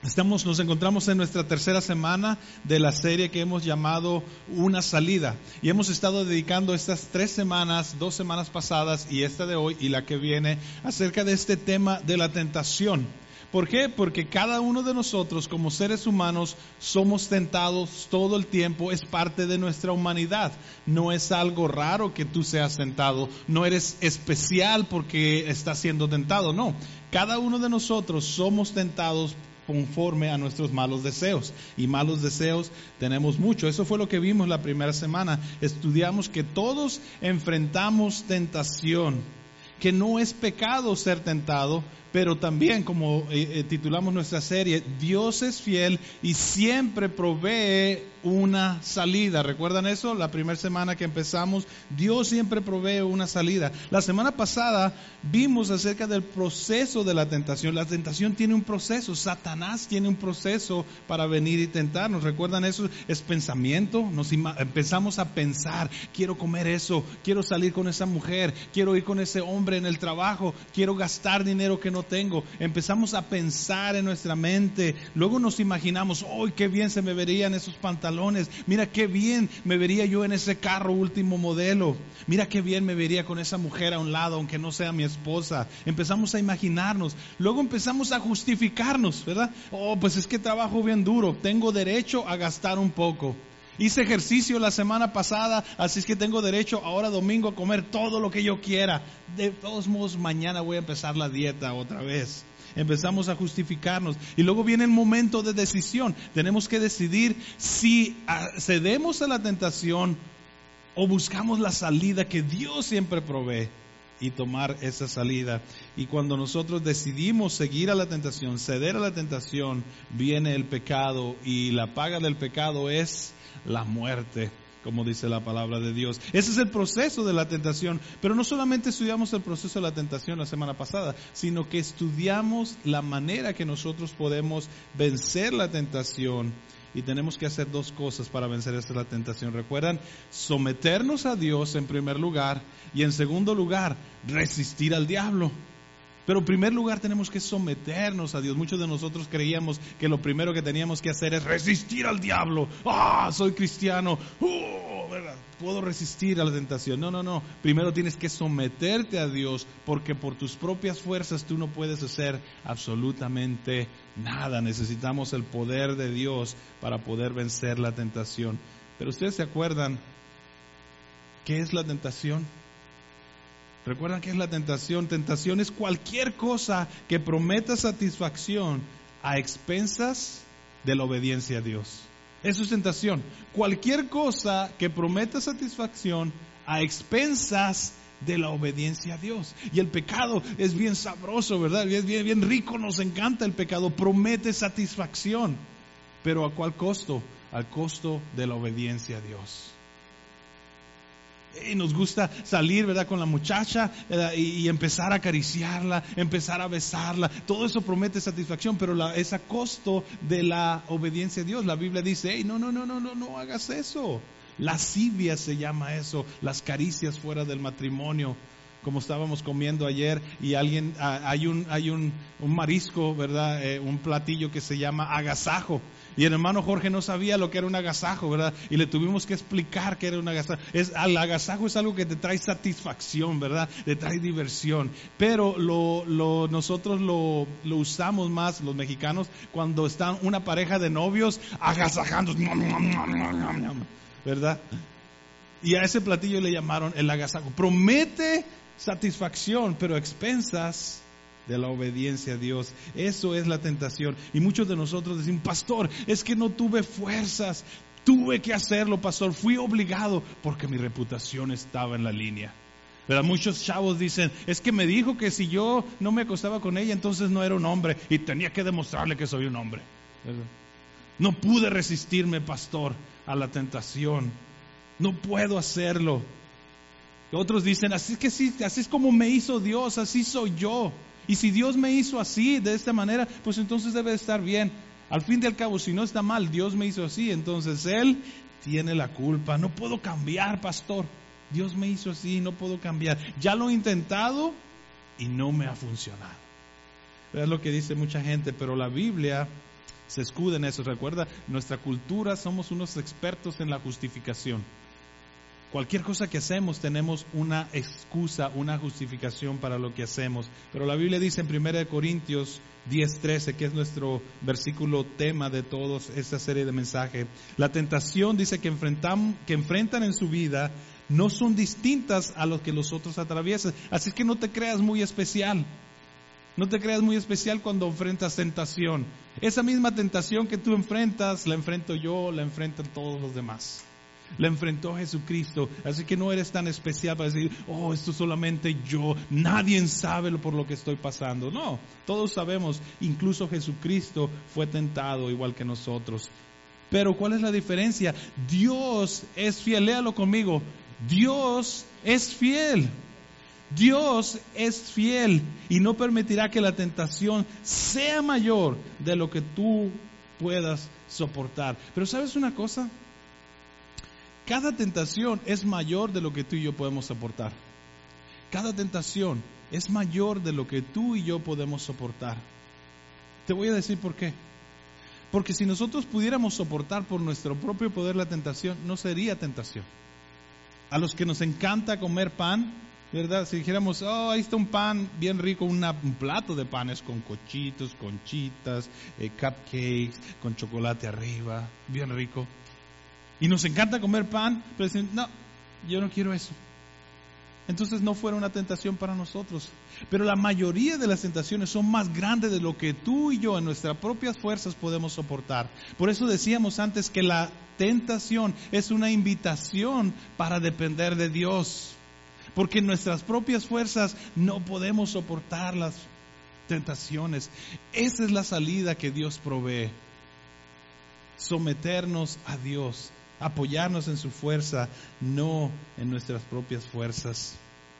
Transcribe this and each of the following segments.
Nos encontramos en nuestra tercera semana de la serie que hemos llamado Una Salida. Y hemos estado dedicando estas 3 semanas, 2 semanas pasadas y esta de hoy y la que viene, acerca de este tema de la tentación. ¿Por qué? Porque cada uno de nosotros como seres humanos somos tentados todo el tiempo, es parte de nuestra humanidad. No es algo raro que tú seas tentado, no eres especial porque estás siendo tentado, no. Cada uno de nosotros somos tentados conforme a nuestros malos deseos, y malos deseos tenemos mucho. Eso fue lo que vimos la primera semana. Estudiamos que todos enfrentamos tentación, que no es pecado ser tentado, pero también, como titulamos nuestra serie, Dios es fiel y siempre provee una salida. ¿Recuerdan eso? La primera semana que empezamos, Dios siempre provee una salida. La semana pasada vimos acerca del proceso de la tentación. La tentación tiene un proceso. Satanás tiene un proceso para venir y tentarnos. ¿Recuerdan eso? Es pensamiento. Empezamos a pensar, quiero comer eso, quiero salir con esa mujer, quiero ir con ese hombre en el trabajo, quiero gastar dinero que no tengo. Empezamos a pensar en nuestra mente. Luego nos imaginamos, ¡ay, qué bien se me verían esos pantalones! Mira qué bien me vería yo en ese carro último modelo. Mira qué bien me vería con esa mujer a un lado, aunque no sea mi esposa. Empezamos a imaginarnos. Luego empezamos a justificarnos, ¿verdad? Oh, pues es que trabajo bien duro. Tengo derecho a gastar un poco. Hice ejercicio la semana pasada, así es que tengo derecho ahora domingo a comer todo lo que yo quiera. De todos modos, mañana voy a empezar la dieta otra vez. Empezamos a justificarnos. Y luego viene el momento de decisión. Tenemos que decidir si cedemos a la tentación o buscamos la salida que Dios siempre provee y tomar esa salida. Y cuando nosotros decidimos seguir a la tentación, ceder a la tentación, viene el pecado, y la paga del pecado es la muerte, como dice la palabra de Dios. Ese es el proceso de la tentación. Pero no solamente estudiamos el proceso de la tentación la semana pasada, sino que estudiamos la manera que nosotros podemos vencer la tentación. Y tenemos que hacer 2 cosas para vencer la tentación. ¿Recuerdan? Someternos a Dios en primer lugar, y en segundo lugar, resistir al diablo. Pero en primer lugar tenemos que someternos a Dios. Muchos de nosotros creíamos que lo primero que teníamos que hacer es resistir al diablo. ¡Ah, soy cristiano! ¿Verdad? Puedo resistir a la tentación. No. Primero tienes que someterte a Dios, porque por tus propias fuerzas tú no puedes hacer absolutamente nada. Necesitamos el poder de Dios para poder vencer la tentación. Pero ustedes se acuerdan qué es la tentación. ¿Recuerdan qué es la tentación? Tentación es cualquier cosa que prometa satisfacción a expensas de la obediencia a Dios. Eso es tentación. Cualquier cosa que prometa satisfacción a expensas de la obediencia a Dios. Y el pecado es bien sabroso, ¿verdad? Es bien rico, nos encanta el pecado. Promete satisfacción. ¿Pero a cuál costo? Al costo de la obediencia a Dios. Y nos gusta salir, ¿verdad?, con la muchacha y empezar a acariciarla, empezar a besarla. Todo eso promete satisfacción, pero es a costo de la obediencia a Dios. La Biblia dice, hey, no hagas eso. Lascivia se llama eso, las caricias fuera del matrimonio. Como estábamos comiendo ayer, y hay un marisco, ¿verdad?, un platillo que se llama agasajo. Y el hermano Jorge no sabía lo que era un agasajo, ¿verdad? Y le tuvimos que explicar qué era un agasajo. El agasajo es algo que te trae satisfacción, ¿verdad? Te trae diversión. Pero nosotros lo usamos más, los mexicanos, cuando están una pareja de novios agasajando, ¿verdad? Y a ese platillo le llamaron el agasajo. Promete satisfacción, pero a expensas de la obediencia a Dios. Eso es la tentación. Y muchos de nosotros decimos, pastor, es que no tuve fuerzas, tuve que hacerlo, pastor, fui obligado porque mi reputación estaba en la línea. ¿Verdad? Muchos chavos dicen, es que me dijo que si yo no me acostaba con ella, entonces no era un hombre, y tenía que demostrarle que soy un hombre. ¿Verdad? No pude resistirme, pastor, a la tentación. No puedo hacerlo. Y otros dicen, así es como me hizo Dios, así soy yo. Y si Dios me hizo así, de esta manera, pues entonces debe estar bien. Al fin y al cabo, si no está mal, Dios me hizo así, entonces Él tiene la culpa. No puedo cambiar, pastor. Dios me hizo así, no puedo cambiar. Ya lo he intentado y no me ha funcionado. Es lo que dice mucha gente, pero la Biblia se escuda en eso. Recuerda, nuestra cultura somos unos expertos en la justificación. Cualquier cosa que hacemos tenemos una excusa, una justificación para lo que hacemos. Pero la Biblia dice en 1 Corintios 10:13, que es nuestro versículo tema de toda esta serie de mensajes, la tentación dice que enfrentan en su vida no son distintas a lo que los otros atraviesan. Así que no te creas muy especial. No te creas muy especial cuando enfrentas tentación. Esa misma tentación que tú enfrentas, la enfrento yo, la enfrentan todos los demás. La enfrentó Jesucristo, así que no eres tan especial para decir, oh, esto solamente yo, nadie sabe por lo que estoy pasando. No, todos sabemos, incluso Jesucristo fue tentado igual que nosotros. Pero ¿cuál es la diferencia? Dios es fiel, léalo conmigo, Dios es fiel. Dios es fiel y no permitirá que la tentación sea mayor de lo que tú puedas soportar. Pero ¿sabes una cosa? Cada tentación es mayor de lo que tú y yo podemos soportar. Cada tentación es mayor de lo que tú y yo podemos soportar. Te voy a decir por qué. Porque si nosotros pudiéramos soportar por nuestro propio poder la tentación, no sería tentación. A los que nos encanta comer pan, ¿verdad? Si dijéramos, oh, ahí está un pan bien rico, un plato de panes con cochitos, conchitas, cupcakes, con chocolate arriba, bien rico. Y nos encanta comer pan, pero dicen, no, yo no quiero eso. Entonces no fuera una tentación para nosotros. Pero la mayoría de las tentaciones son más grandes de lo que tú y yo en nuestras propias fuerzas podemos soportar. Por eso decíamos antes que la tentación es una invitación para depender de Dios. Porque en nuestras propias fuerzas no podemos soportar las tentaciones. Esa es la salida que Dios provee. Someternos a Dios, apoyarnos en su fuerza, no en nuestras propias fuerzas.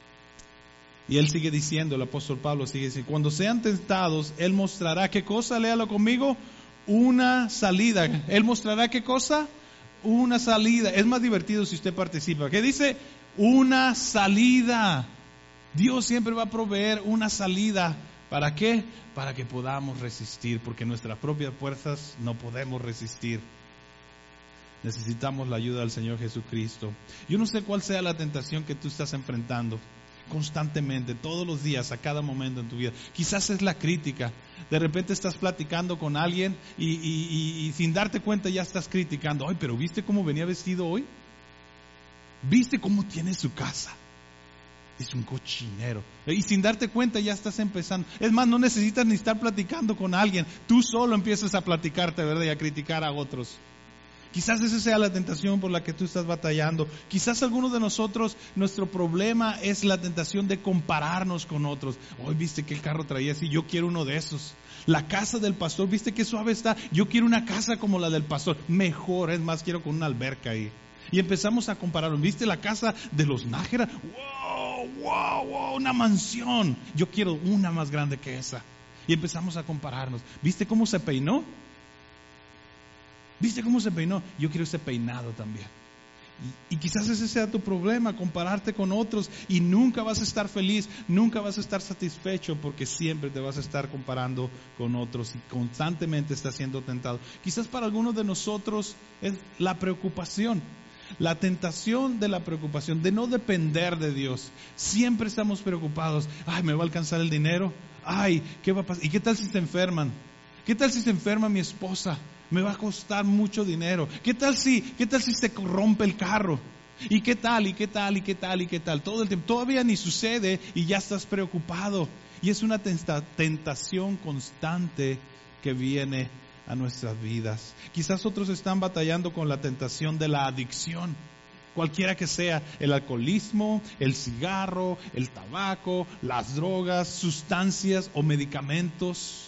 Y él sigue diciendo, el apóstol Pablo sigue diciendo, cuando sean tentados, Él mostrará, ¿qué cosa? Léalo conmigo, una salida. Él mostrará, ¿qué cosa? Una salida. Es más divertido si usted participa. ¿Qué dice? Una salida. Dios siempre va a proveer una salida. ¿Para qué? Para que podamos resistir, porque nuestras propias fuerzas no podemos resistir. Necesitamos la ayuda del Señor Jesucristo. Yo no sé cuál sea la tentación que tú estás enfrentando constantemente, todos los días, a cada momento en tu vida. Quizás es la crítica. De repente estás platicando con alguien y sin darte cuenta ya estás criticando. Ay, pero ¿viste cómo venía vestido hoy? ¿Viste cómo tiene su casa? Es un cochinero. Y sin darte cuenta ya estás empezando. Es más, no necesitas ni estar platicando con alguien. Tú solo empiezas a platicarte, ¿verdad? Y a criticar a otros. Quizás esa sea la tentación por la que tú estás batallando. Quizás algunos de nosotros, nuestro problema es la tentación de compararnos con otros. Hoy viste que el carro traía así, yo quiero uno de esos. La casa del pastor, viste qué suave está, yo quiero una casa como la del pastor. Mejor, es más, quiero con una alberca ahí. Y empezamos a compararnos. ¿Viste la casa de los Nájera? ¡Wow! Una mansión. Yo quiero una más grande que esa. Y empezamos a compararnos. ¿Viste cómo se peinó? ¿Viste cómo se peinó? Yo quiero ese peinado también. Y quizás ese sea tu problema, compararte con otros. Y nunca vas a estar feliz, nunca vas a estar satisfecho, porque siempre te vas a estar comparando con otros y constantemente estás siendo tentado. Quizás para algunos de nosotros es la preocupación. La tentación de la preocupación, de no depender de Dios. Siempre estamos preocupados. Ay, ¿me va a alcanzar el dinero? Ay, ¿qué va a pasar? ¿Y qué tal si se enferman? ¿Qué tal si se enferma mi esposa? Me va a costar mucho dinero. ¿Qué tal si se rompe el carro? ¿Y qué tal? Todo el tiempo. Todavía ni sucede y ya estás preocupado. Y es una tentación constante que viene a nuestras vidas. Quizás otros están batallando con la tentación de la adicción, cualquiera que sea, el alcoholismo, el cigarro, el tabaco, las drogas, sustancias o medicamentos.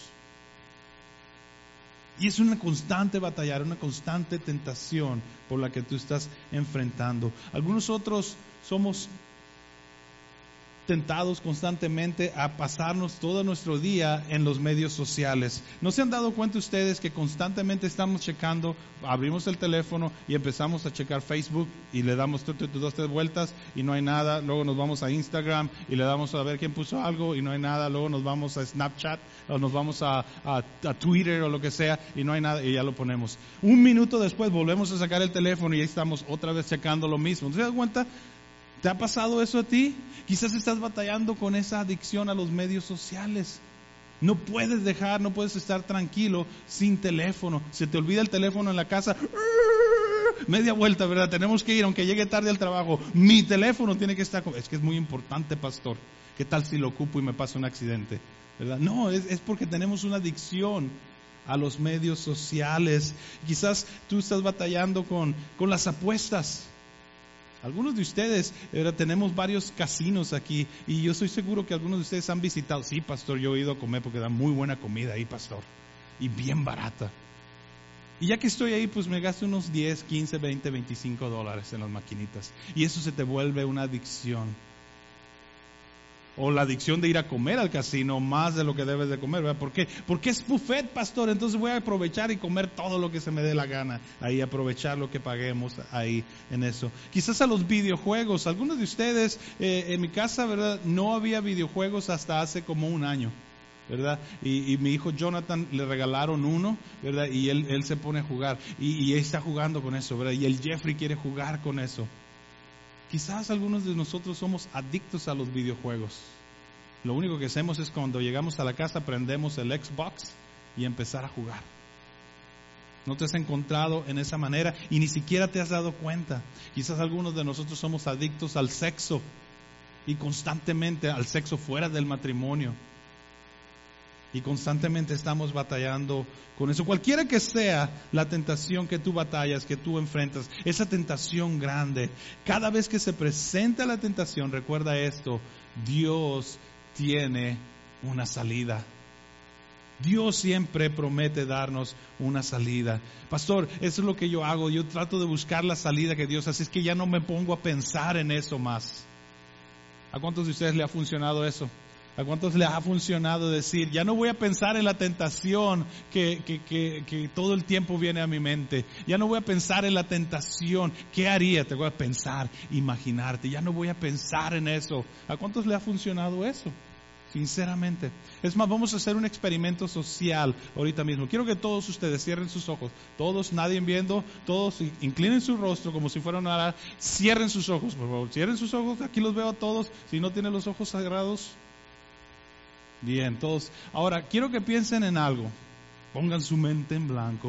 Y es una constante batalla, una constante tentación por la que tú estás enfrentando. Algunos otros somos tentados constantemente a pasarnos todo nuestro día en los medios sociales. ¿No se han dado cuenta ustedes que constantemente estamos checando, abrimos el teléfono y empezamos a checar Facebook y le damos 2, 3 vueltas y no hay nada, luego nos vamos a Instagram y le damos a ver quién puso algo y no hay nada, luego nos vamos a Snapchat o nos vamos a Twitter o lo que sea y no hay nada y ya lo ponemos. Un minuto después volvemos a sacar el teléfono y ahí estamos otra vez checando lo mismo. ¿No se dan cuenta? ¿Te ha pasado eso a ti? Quizás estás batallando con esa adicción a los medios sociales. No puedes estar tranquilo sin teléfono. Se te olvida el teléfono en la casa. Media vuelta, ¿verdad? Tenemos que ir, aunque llegue tarde al trabajo. Mi teléfono tiene que estar... Es que es muy importante, pastor. ¿Qué tal si lo ocupo y me pasa un accidente? ¿Verdad? No, es porque tenemos una adicción a los medios sociales. Quizás tú estás batallando con las apuestas. Algunos de ustedes, tenemos varios casinos aquí y yo estoy seguro que algunos de ustedes han visitado. Sí, pastor, yo he ido a comer porque da muy buena comida ahí, pastor, y bien barata. Y ya que estoy ahí, pues me gasto unos 10, 15, 20, $25 en las maquinitas. Y eso se te vuelve una adicción. O la adicción de ir a comer al casino más de lo que debes de comer, ¿verdad? ¿Por qué? Porque es buffet, pastor, entonces voy a aprovechar y comer todo lo que se me dé la gana. Ahí aprovechar lo que paguemos ahí en eso. Quizás a los videojuegos, algunos de ustedes, en mi casa, ¿verdad? No había videojuegos hasta hace como un año, ¿verdad? Y mi hijo Jonathan le regalaron uno, ¿verdad? Y él se pone a jugar y él está jugando con eso, ¿verdad? Y el Jeffrey quiere jugar con eso. Quizás algunos de nosotros somos adictos a los videojuegos. Lo único que hacemos es cuando llegamos a la casa prendemos el Xbox y empezar a jugar. No te has encontrado en esa manera y ni siquiera te has dado cuenta. Quizás algunos de nosotros somos adictos al sexo y constantemente al sexo fuera del matrimonio. Y constantemente estamos batallando con eso. Cualquiera que sea la tentación que tú batallas, que tú enfrentas, esa tentación grande, cada vez que se presenta la tentación, recuerda esto, Dios tiene una salida. Dios siempre promete darnos una salida. Pastor, eso es lo que yo hago. Yo trato de buscar la salida que Dios hace. Es que ya no me pongo a pensar en eso más. ¿A cuántos de ustedes le ha funcionado eso? ¿A cuántos les ha funcionado decir, ya no voy a pensar en la tentación que todo el tiempo viene a mi mente? Ya no voy a pensar en la tentación. ¿Qué haría? Te voy a pensar, imaginarte. Ya no voy a pensar en eso. ¿A cuántos le ha funcionado eso? Sinceramente. Es más, vamos a hacer un experimento social ahorita mismo. Quiero que todos ustedes cierren sus ojos. Todos, nadie viendo, todos inclinen su rostro como si fueran a orar. Cierren sus ojos, por favor. Cierren sus ojos. Aquí los veo a todos. Si no tienen los ojos cerrados. Bien, todos. Ahora, quiero que piensen en algo. Pongan su mente en blanco.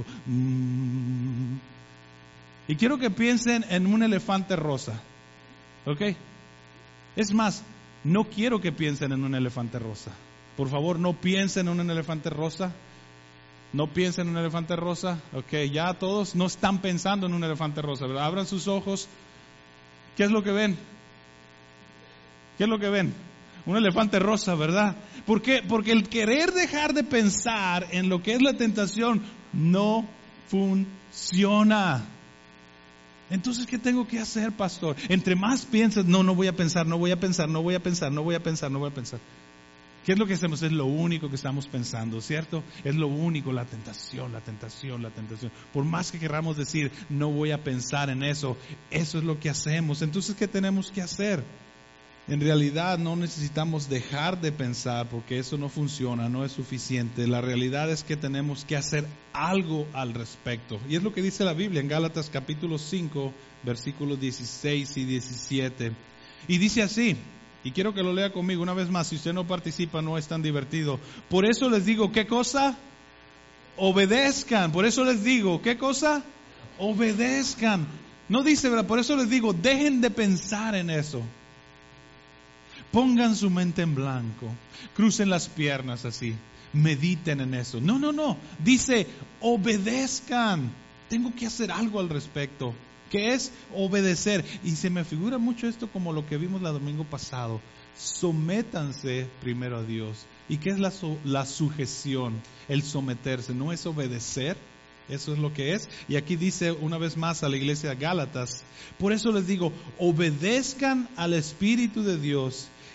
Y quiero que piensen en un elefante rosa. ¿Ok? Es más, no quiero que piensen en un elefante rosa. Por favor, no piensen en un elefante rosa. No piensen en un elefante rosa. Ok, ya todos no están pensando en un elefante rosa, ¿verdad? Abran sus ojos. ¿Qué es lo que ven? ¿Qué es lo que ven? Un elefante rosa, ¿verdad? ¿Por qué? Porque el querer dejar de pensar en lo que es la tentación no funciona. Entonces, ¿qué tengo que hacer, pastor? Entre más piensas, no voy a pensar, no voy a pensar, no voy a pensar, no voy a pensar, no voy a pensar. ¿Qué es lo que hacemos? Es lo único que estamos pensando, ¿cierto? Es lo único, la tentación, la tentación, la tentación. Por más que queramos decir, no voy a pensar en eso, eso es lo que hacemos. Entonces, ¿qué tenemos que hacer? En realidad no necesitamos dejar de pensar porque eso no funciona, no es suficiente. La realidad es que tenemos que hacer algo al respecto. Y es lo que dice la Biblia en Gálatas capítulo 5, versículos 16 y 17. Y dice así, y quiero que lo lea conmigo una vez más, si usted no participa no es tan divertido. Por eso les digo, ¿qué cosa? Obedezcan. Por eso les digo, ¿qué cosa? Obedezcan. No dice, ¿verdad? Por eso les digo, dejen de pensar en eso. Pongan su mente en blanco, crucen las piernas así, mediten en eso. No, dice obedezcan. Tengo que hacer algo al respecto, que es obedecer. Y se me figura mucho esto como lo que vimos el domingo pasado. Sométanse primero a Dios. ¿Y qué es la sujeción? El someterse, no es obedecer. Eso es lo que es. Y aquí dice una vez más a la iglesia de Gálatas, por eso les digo, obedezcan al Espíritu de Dios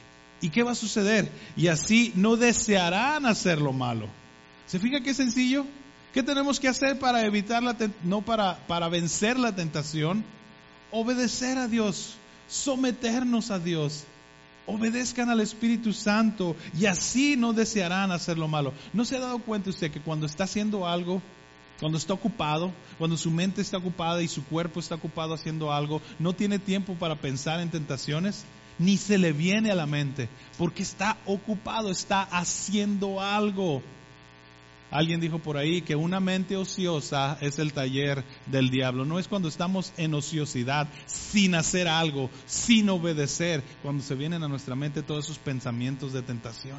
¿Y qué va a suceder? Y así no desearán hacer lo malo. ¿Se fija qué sencillo? ¿Qué tenemos que hacer para evitar para vencer la tentación? Obedecer a Dios, someternos a Dios. Obedezcan al Espíritu Santo y así no desearán hacer lo malo. ¿No se ha dado cuenta usted que cuando está haciendo algo, cuando está ocupado, cuando su mente está ocupada y su cuerpo está ocupado haciendo algo, no tiene tiempo para pensar en tentaciones? Ni se le viene a la mente, porque está ocupado, está haciendo algo. Alguien dijo por ahí que una mente ociosa es el taller del diablo. No es cuando estamos en ociosidad, sin hacer algo, sin obedecer, cuando se vienen a nuestra mente todos esos pensamientos de tentación.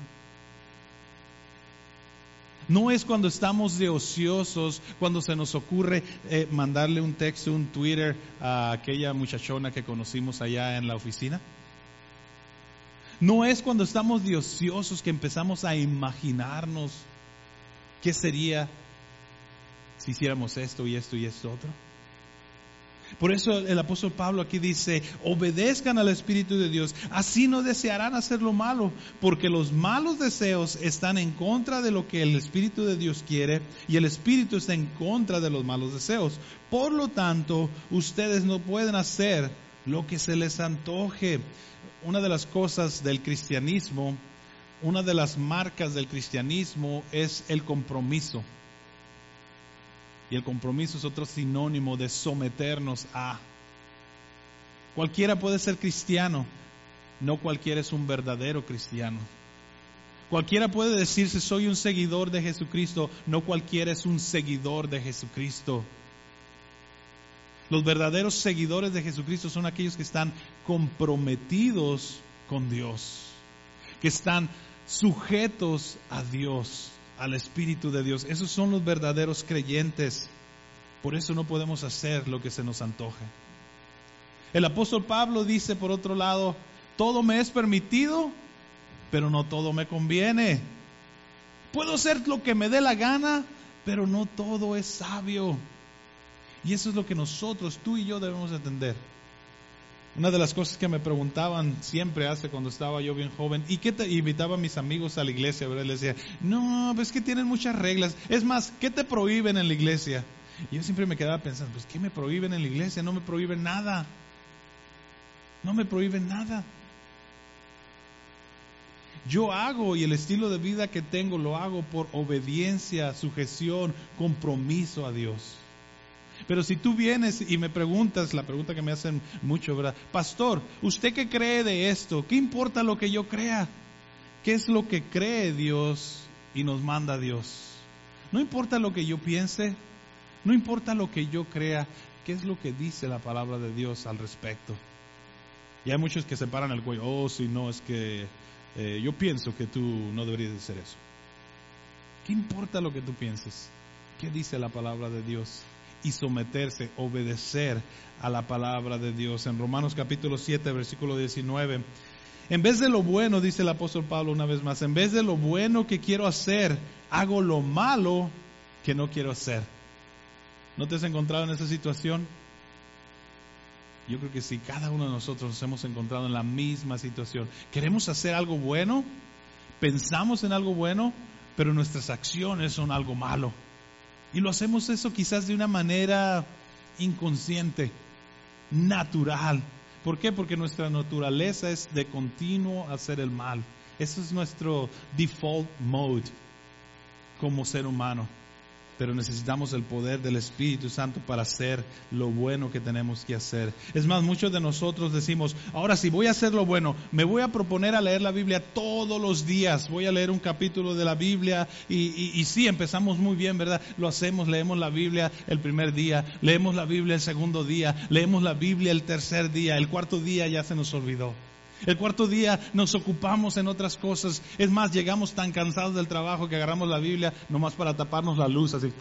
No es cuando estamos de ociosos, cuando se nos ocurre mandarle un texto, un Twitter a aquella muchachona que conocimos allá en la oficina. No es cuando estamos de ociosos que empezamos a imaginarnos qué sería si hiciéramos esto y esto y esto otro. Por eso el apóstol Pablo aquí dice, obedezcan al Espíritu de Dios, así no desearán hacer lo malo, porque los malos deseos están en contra de lo que el Espíritu de Dios quiere y el Espíritu está en contra de los malos deseos. Por lo tanto, ustedes no pueden hacer lo que se les antoje. Una de las cosas del cristianismo, una de las marcas del cristianismo es el compromiso. Y el compromiso es otro sinónimo de someternos a. Cualquiera puede ser cristiano, no cualquiera es un verdadero cristiano. Cualquiera puede decirse soy un seguidor de Jesucristo, no cualquiera es un seguidor de Jesucristo. Los verdaderos seguidores de Jesucristo son aquellos que están comprometidos con Dios, que están sujetos a Dios, al Espíritu de Dios. Esos son los verdaderos creyentes. Por eso no podemos hacer lo que se nos antoje. El apóstol Pablo dice, por otro lado, todo me es permitido, pero no todo me conviene. Puedo hacer lo que me dé la gana, pero no todo es sabio. Y eso es lo que nosotros, tú y yo, debemos entender. Una de las cosas que me preguntaban siempre cuando estaba yo bien joven, ¿y qué te invitaba a mis amigos a la iglesia? ¿Verdad? Les decía, no, pues que tienen muchas reglas. Es más, ¿qué te prohíben en la iglesia? Y yo siempre me quedaba pensando, pues ¿qué me prohíben en la iglesia? No me prohíben nada. No me prohíben nada. Yo hago y el estilo de vida que tengo lo hago por obediencia, sujeción, compromiso a Dios. Pero si tú vienes y me preguntas, la pregunta que me hacen mucho, ¿verdad? Pastor, ¿usted qué cree de esto? ¿Qué importa lo que yo crea? ¿Qué es lo que cree Dios y nos manda Dios? No importa lo que yo piense, no importa lo que yo crea, ¿qué es lo que dice la palabra de Dios al respecto? Y hay muchos que se paran el cuello, oh, si no, es que yo pienso que tú no deberías de hacer eso. ¿Qué importa lo que tú pienses? ¿Qué dice la palabra de Dios? Y someterse, obedecer a la palabra de Dios. En Romanos capítulo 7, versículo 19. En vez de lo bueno, dice el apóstol Pablo una vez más, en vez de lo bueno que quiero hacer, hago lo malo que no quiero hacer. ¿No te has encontrado en esa situación? Yo creo que sí, cada uno de nosotros nos hemos encontrado en la misma situación. Queremos hacer algo bueno, pensamos en algo bueno, pero nuestras acciones son algo malo. Y lo hacemos eso quizás de una manera inconsciente, natural. ¿Por qué? Porque nuestra naturaleza es de continuo hacer el mal. Ese es nuestro default mode como ser humano. Pero necesitamos el poder del Espíritu Santo para hacer lo bueno que tenemos que hacer. Es más, muchos de nosotros decimos, ahora sí, voy a hacer lo bueno. Me voy a proponer a leer la Biblia todos los días. Voy a leer un capítulo de la Biblia y sí, empezamos muy bien, ¿verdad? Lo hacemos, leemos la Biblia el primer día, leemos la Biblia el segundo día, leemos la Biblia el tercer día, el cuarto día ya se nos olvidó. El cuarto día nos ocupamos en otras cosas. Es más, llegamos tan cansados del trabajo que agarramos la Biblia nomás para taparnos la luz, así.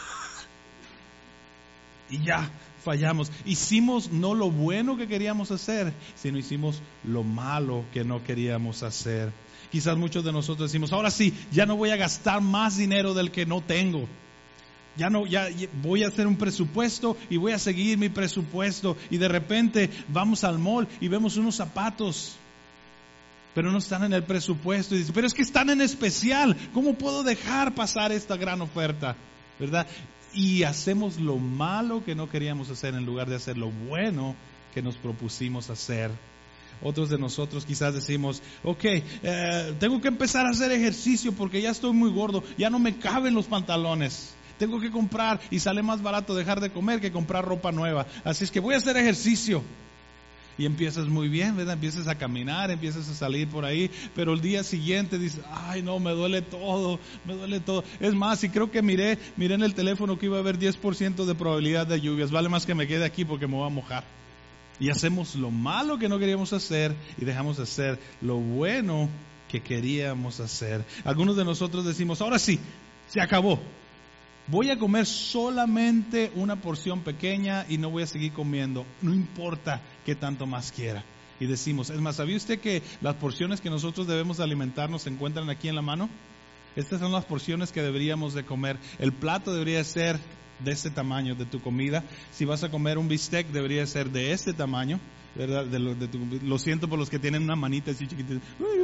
Y ya, fallamos. Hicimos no lo bueno que queríamos hacer, sino hicimos lo malo que no queríamos hacer. Quizás muchos de nosotros decimos, ahora sí, ya no voy a gastar más dinero del que no tengo. Ya voy a hacer un presupuesto y voy a seguir mi presupuesto. Y de repente vamos al mall y vemos unos zapatos. pero no están en el presupuesto. Y dicen, pero es que están en especial, ¿cómo puedo dejar pasar esta gran oferta? ¿Verdad? Y hacemos lo malo que no queríamos hacer en lugar de hacer lo bueno que nos propusimos hacer. Otros de nosotros quizás decimos, tengo que empezar a hacer ejercicio porque ya estoy muy gordo, ya no me caben los pantalones. Tengo que comprar y sale más barato dejar de comer que comprar ropa nueva. Así es que voy a hacer ejercicio. Y empiezas muy bien, ¿verdad? Empiezas a caminar, empiezas a salir por ahí, pero el día siguiente dices, ay no, me duele todo. Es más, y creo que miré en el teléfono que iba a haber 10% de probabilidad de lluvias. Vale más que me quede aquí porque me voy a mojar. Y hacemos lo malo que no queríamos hacer y dejamos de hacer lo bueno que queríamos hacer. Algunos de nosotros decimos, ahora sí, se acabó. Voy a comer solamente una porción pequeña y no voy a seguir comiendo. No importa qué tanto más quiera. Y decimos, es más, ¿sabía usted que las porciones que nosotros debemos alimentarnos se encuentran aquí en la mano? Estas son las porciones que deberíamos de comer. El plato debería ser de este tamaño de tu comida. Si vas a comer un bistec, debería ser de este tamaño, ¿verdad? Lo siento por los que tienen una manita así chiquitita.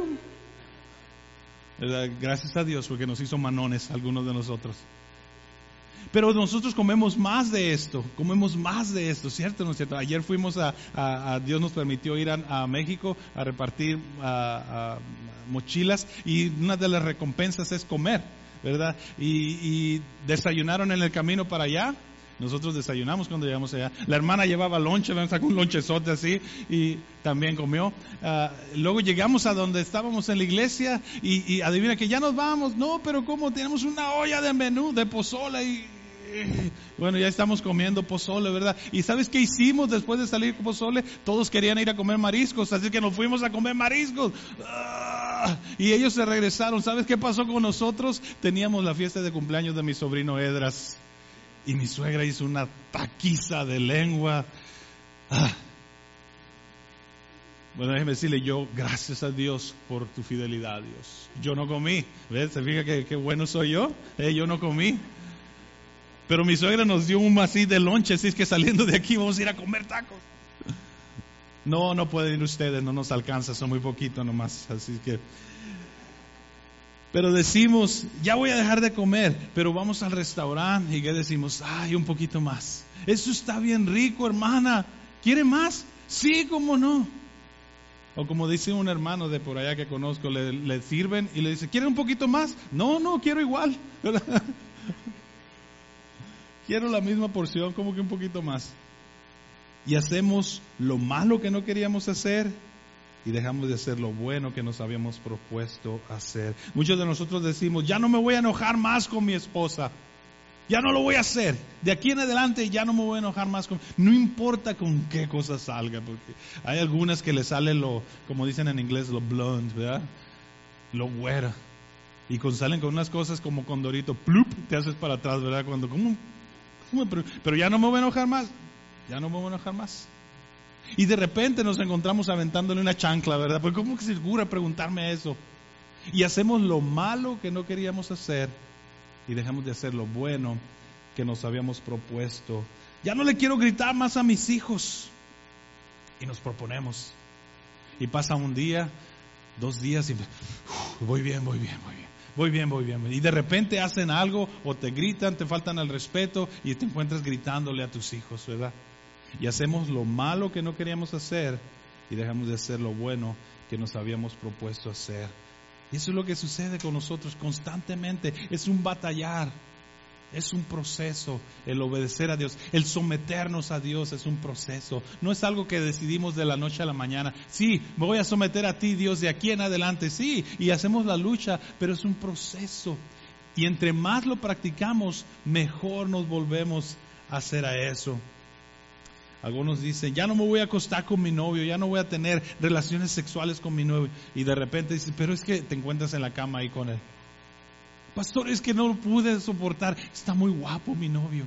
¿Verdad? Gracias a Dios porque nos hizo manones algunos de nosotros. Pero nosotros comemos más de esto, ¿cierto? ¿No es cierto? Ayer fuimos Dios nos permitió ir a México a repartir mochilas y una de las recompensas es comer, ¿verdad? Y desayunaron en el camino para allá. Nosotros desayunamos cuando llegamos allá. La hermana llevaba lonche, sacó un lonchezote así y también comió. Luego llegamos a donde estábamos en la iglesia y adivina que ya nos vamos. No, pero ¿cómo? Tenemos una olla de menú, de pozole y bueno, ya estamos comiendo pozole, ¿verdad? ¿Y sabes qué hicimos después de salir con pozole? Todos querían ir a comer mariscos, así que nos fuimos a comer mariscos. Y ellos se regresaron. ¿Sabes qué pasó con nosotros? Teníamos la fiesta de cumpleaños de mi sobrino Edras. Y mi suegra hizo una taquiza de lengua. Bueno, déjeme decirle, yo, gracias a Dios por tu fidelidad, Dios. Yo no comí. ¿Ves? ¿Se fija qué bueno soy yo? Yo no comí. Pero mi suegra nos dio un así de lonche, así es que saliendo de aquí vamos a ir a comer tacos. No pueden ir ustedes, no nos alcanza, son muy poquito nomás. Así que... Pero decimos, ya voy a dejar de comer, pero vamos al restaurante y ¿qué decimos? Ay, un poquito más. Eso está bien rico, hermana. ¿Quiere más? Sí, ¿cómo no? O como dice un hermano de por allá que conozco, le sirven y le dice, ¿quiere un poquito más? No, quiero igual. Quiero la misma porción, como que un poquito más. Y hacemos lo malo que no queríamos hacer y dejamos de hacer lo bueno que nos habíamos propuesto hacer. Muchos de nosotros decimos, ya no me voy a enojar más con mi esposa. Ya no lo voy a hacer. De aquí en adelante ya no me voy a enojar más con... No importa con qué cosa salga, porque hay algunas que le sale como dicen en inglés, lo blonde, ¿verdad? Lo güera. Y salen con unas cosas como condorito, plup, te haces para atrás, ¿verdad? Pero ya no me voy a enojar más. Ya no me voy a enojar más. Y de repente nos encontramos aventándole una chancla, ¿verdad? Pues ¿cómo que se ocurre preguntarme eso? Y hacemos lo malo que no queríamos hacer y dejamos de hacer lo bueno que nos habíamos propuesto. Ya no le quiero gritar más a mis hijos. Y nos proponemos. Y pasa un día, 2 días y voy bien. Y de repente hacen algo o te gritan, te faltan al respeto y te encuentras gritándole a tus hijos, ¿verdad? Y hacemos lo malo que no queríamos hacer y dejamos de hacer lo bueno que nos habíamos propuesto hacer. Y eso es lo que sucede con nosotros constantemente. Es un batallar, es un proceso el obedecer a Dios, el someternos a Dios es un proceso. No es algo que decidimos de la noche a la mañana. Sí, me voy a someter a ti, Dios, de aquí en adelante. Sí, y hacemos la lucha, pero es un proceso. Y entre más lo practicamos, mejor nos volvemos a hacer a eso. Algunos dicen, ya no me voy a acostar con mi novio, ya no voy a tener relaciones sexuales con mi novio. Y de repente dicen, pero es que te encuentras en la cama ahí con él. Pastor, es que no lo pude soportar, está muy guapo mi novio.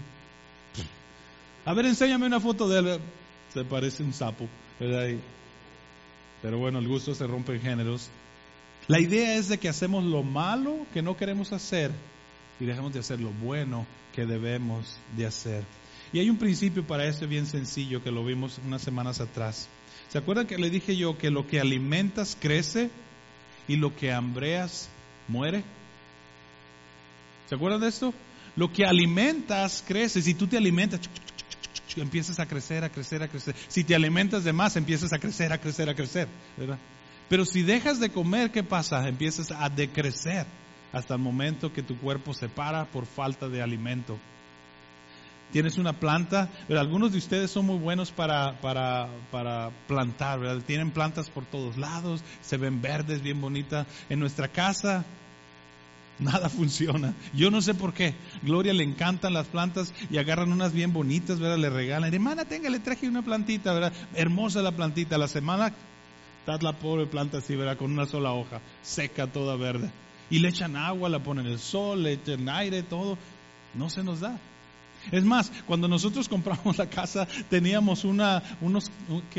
A ver, enséñame una foto de él. Se parece un sapo, ¿verdad? Pero bueno, el gusto se rompe en géneros. La idea es de que hacemos lo malo que no queremos hacer y dejamos de hacer lo bueno que debemos de hacer. Y hay un principio para esto bien sencillo que lo vimos unas semanas atrás. ¿Se acuerdan que le dije yo que lo que alimentas crece y lo que hambreas muere. ¿Se acuerdan de esto? Lo que alimentas crece. Si tú te alimentas, empiezas a crecer, a crecer, a crecer. Si te alimentas de más, empiezas a crecer, a crecer, a crecer, ¿verdad? Pero si dejas de comer, ¿qué pasa? Empiezas a decrecer hasta el momento que tu cuerpo se para por falta de alimento. Tienes una planta, pero algunos de ustedes son muy buenos para plantar, ¿verdad? Tienen plantas por todos lados, se ven verdes, bien bonitas. En nuestra casa nada funciona. Yo no sé por qué. Gloria le encantan las plantas y agarran unas bien bonitas, ¿verdad? Le regalan. Hermana, tenga, le traje una plantita, ¿verdad? Hermosa la plantita. A la semana está la pobre planta así, ¿verdad? Con una sola hoja, seca, toda verde. Y le echan agua, la ponen en el sol, le echan aire, todo. No se nos da. Es más, cuando nosotros compramos la casa, teníamos unos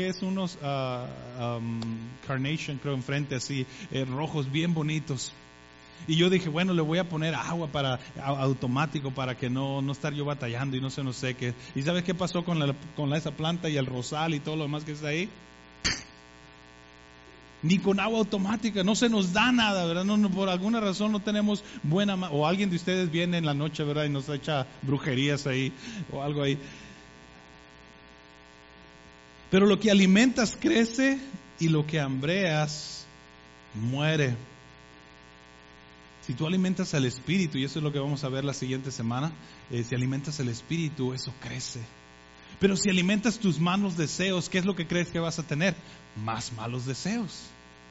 carnation, creo, enfrente así, rojos bien bonitos. Y yo dije, bueno, le voy a poner agua automático para que no estar yo batallando y no se nos seque. ¿Y sabes qué pasó con esa planta y el rosal y todo lo demás que está ahí? Ni con agua automática, no se nos da nada, ¿verdad? No, por alguna razón no tenemos o alguien de ustedes viene en la noche, ¿verdad? Y nos echa brujerías ahí o algo ahí. Pero lo que alimentas crece y lo que hambreas muere. Si tú alimentas al espíritu, y eso es lo que vamos a ver la siguiente semana, si alimentas el espíritu, eso crece. Pero si alimentas tus malos deseos, ¿qué es lo que crees que vas a tener? Más malos deseos.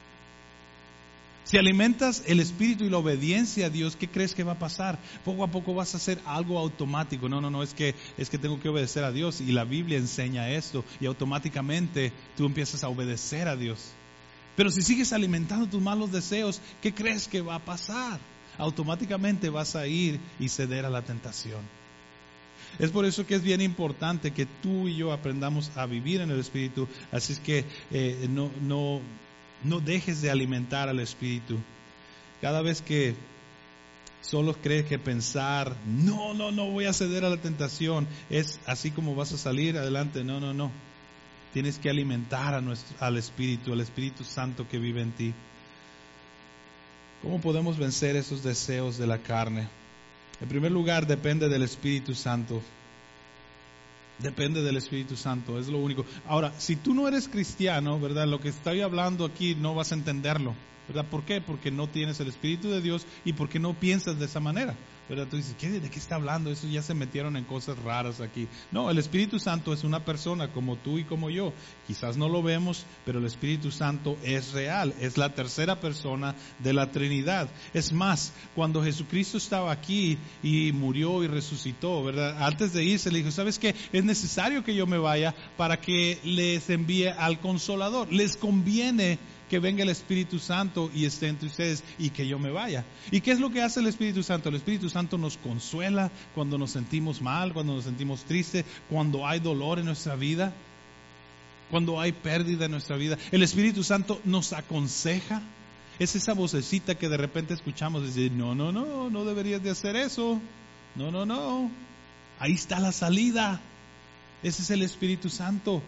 Si alimentas el espíritu y la obediencia a Dios, ¿qué crees que va a pasar? Poco a poco vas a hacer algo automático. No, es que tengo que obedecer a Dios, y la Biblia enseña esto, y automáticamente tú empiezas a obedecer a Dios. Pero si sigues alimentando tus malos deseos, ¿qué crees que va a pasar? Automáticamente vas a ir y ceder a la tentación. Es por eso que es bien importante que tú y yo aprendamos a vivir en el Espíritu. Así es que no dejes de alimentar al Espíritu. Cada vez que solo crees que pensar, no voy a ceder a la tentación, es así como vas a salir adelante. No. Tienes que alimentar al Espíritu Santo que vive en ti. ¿Cómo podemos vencer esos deseos de la carne? En primer lugar, depende del Espíritu Santo. Depende del Espíritu Santo, es lo único. Ahora, si tú no eres cristiano, ¿verdad? Lo que estoy hablando aquí no vas a entenderlo, ¿verdad? ¿Por qué? Porque no tienes el Espíritu de Dios y porque no piensas de esa manera, ¿verdad? Tú dices, ¿de qué está hablando? Eso ya se metieron en cosas raras aquí. No, el Espíritu Santo es una persona como tú y como yo. Quizás no lo vemos, pero el Espíritu Santo es real. Es la tercera persona de la Trinidad. Es más, cuando Jesucristo estaba aquí y murió y resucitó, ¿verdad? Antes de irse le dijo, ¿sabes qué? Es necesario que yo me vaya para que les envíe al Consolador. Les conviene que venga el Espíritu Santo y esté entre ustedes y que yo me vaya. ¿Y qué es lo que hace el Espíritu Santo? El Espíritu Santo nos consuela cuando nos sentimos mal, cuando nos sentimos tristes, cuando hay dolor en nuestra vida, cuando hay pérdida en nuestra vida. El Espíritu Santo nos aconseja. Es esa vocecita que de repente escuchamos decir, no deberías de hacer eso. No. Ahí está la salida. Ese es el Espíritu Santo.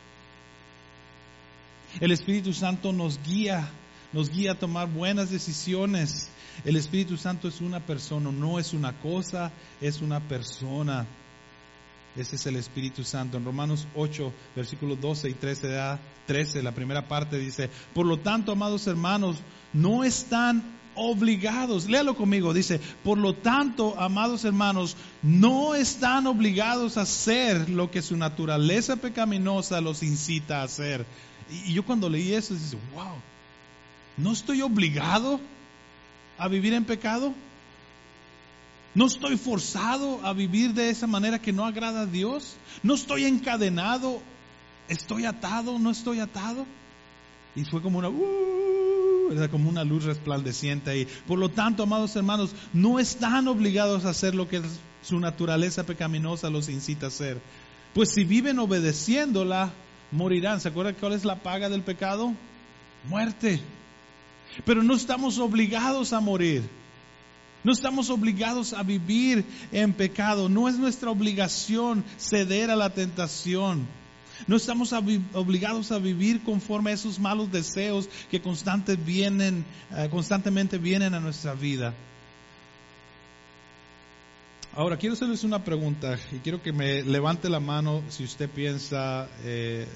El Espíritu Santo nos guía a tomar buenas decisiones. El Espíritu Santo es una persona, no es una cosa, es una persona. Ese es el Espíritu Santo. En Romanos 8, versículos 12 y 13, la primera parte dice, por lo tanto, amados hermanos, no están obligados, léalo conmigo, dice, por lo tanto, amados hermanos, no están obligados a hacer lo que su naturaleza pecaminosa los incita a hacer. Y yo cuando leí eso, dije, wow, ¿no estoy obligado a vivir en pecado? ¿No estoy forzado a vivir de esa manera que no agrada a Dios? ¿No estoy encadenado? ¿Estoy atado? ¿No estoy atado? Y fue como como una luz resplandeciente ahí. Por lo tanto, amados hermanos, no están obligados a hacer lo que su naturaleza pecaminosa los incita a hacer. Pues si viven obedeciéndola, morirán. ¿Se acuerdan cuál es la paga del pecado? Muerte. Pero no estamos obligados a morir. No estamos obligados a vivir en pecado. No es nuestra obligación ceder a la tentación. No estamos obligados a vivir conforme a esos malos deseos que constantemente vienen a nuestra vida. Ahora, quiero hacerles una pregunta y quiero que me levante la mano si usted piensa que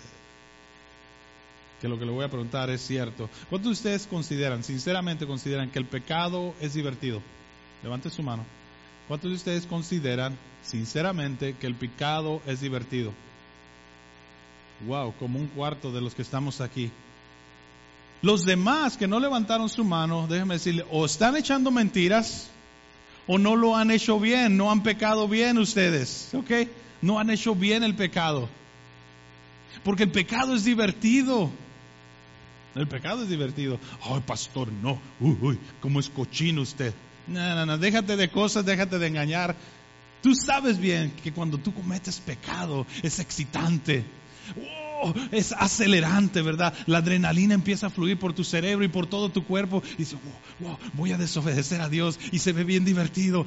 lo que le voy a preguntar es cierto. ¿Cuántos de ustedes sinceramente consideran que el pecado es divertido? Levante su mano. ¿Cuántos de ustedes consideran sinceramente que el pecado es divertido? Wow, como un cuarto de los que estamos aquí. Los demás que no levantaron su mano, déjenme decirle, o están echando mentiras, o no lo han hecho bien, no han pecado bien ustedes, ¿ok? No han hecho bien el pecado. Porque el pecado es divertido. El pecado es divertido. Ay, pastor, no. Uy, cómo es cochino usted. No, déjate de cosas, déjate de engañar. Tú sabes bien que cuando tú cometes pecado es excitante. Es acelerante, ¿verdad? La adrenalina empieza a fluir por tu cerebro y por todo tu cuerpo. Y dices, voy a desobedecer a Dios. Y se ve bien divertido.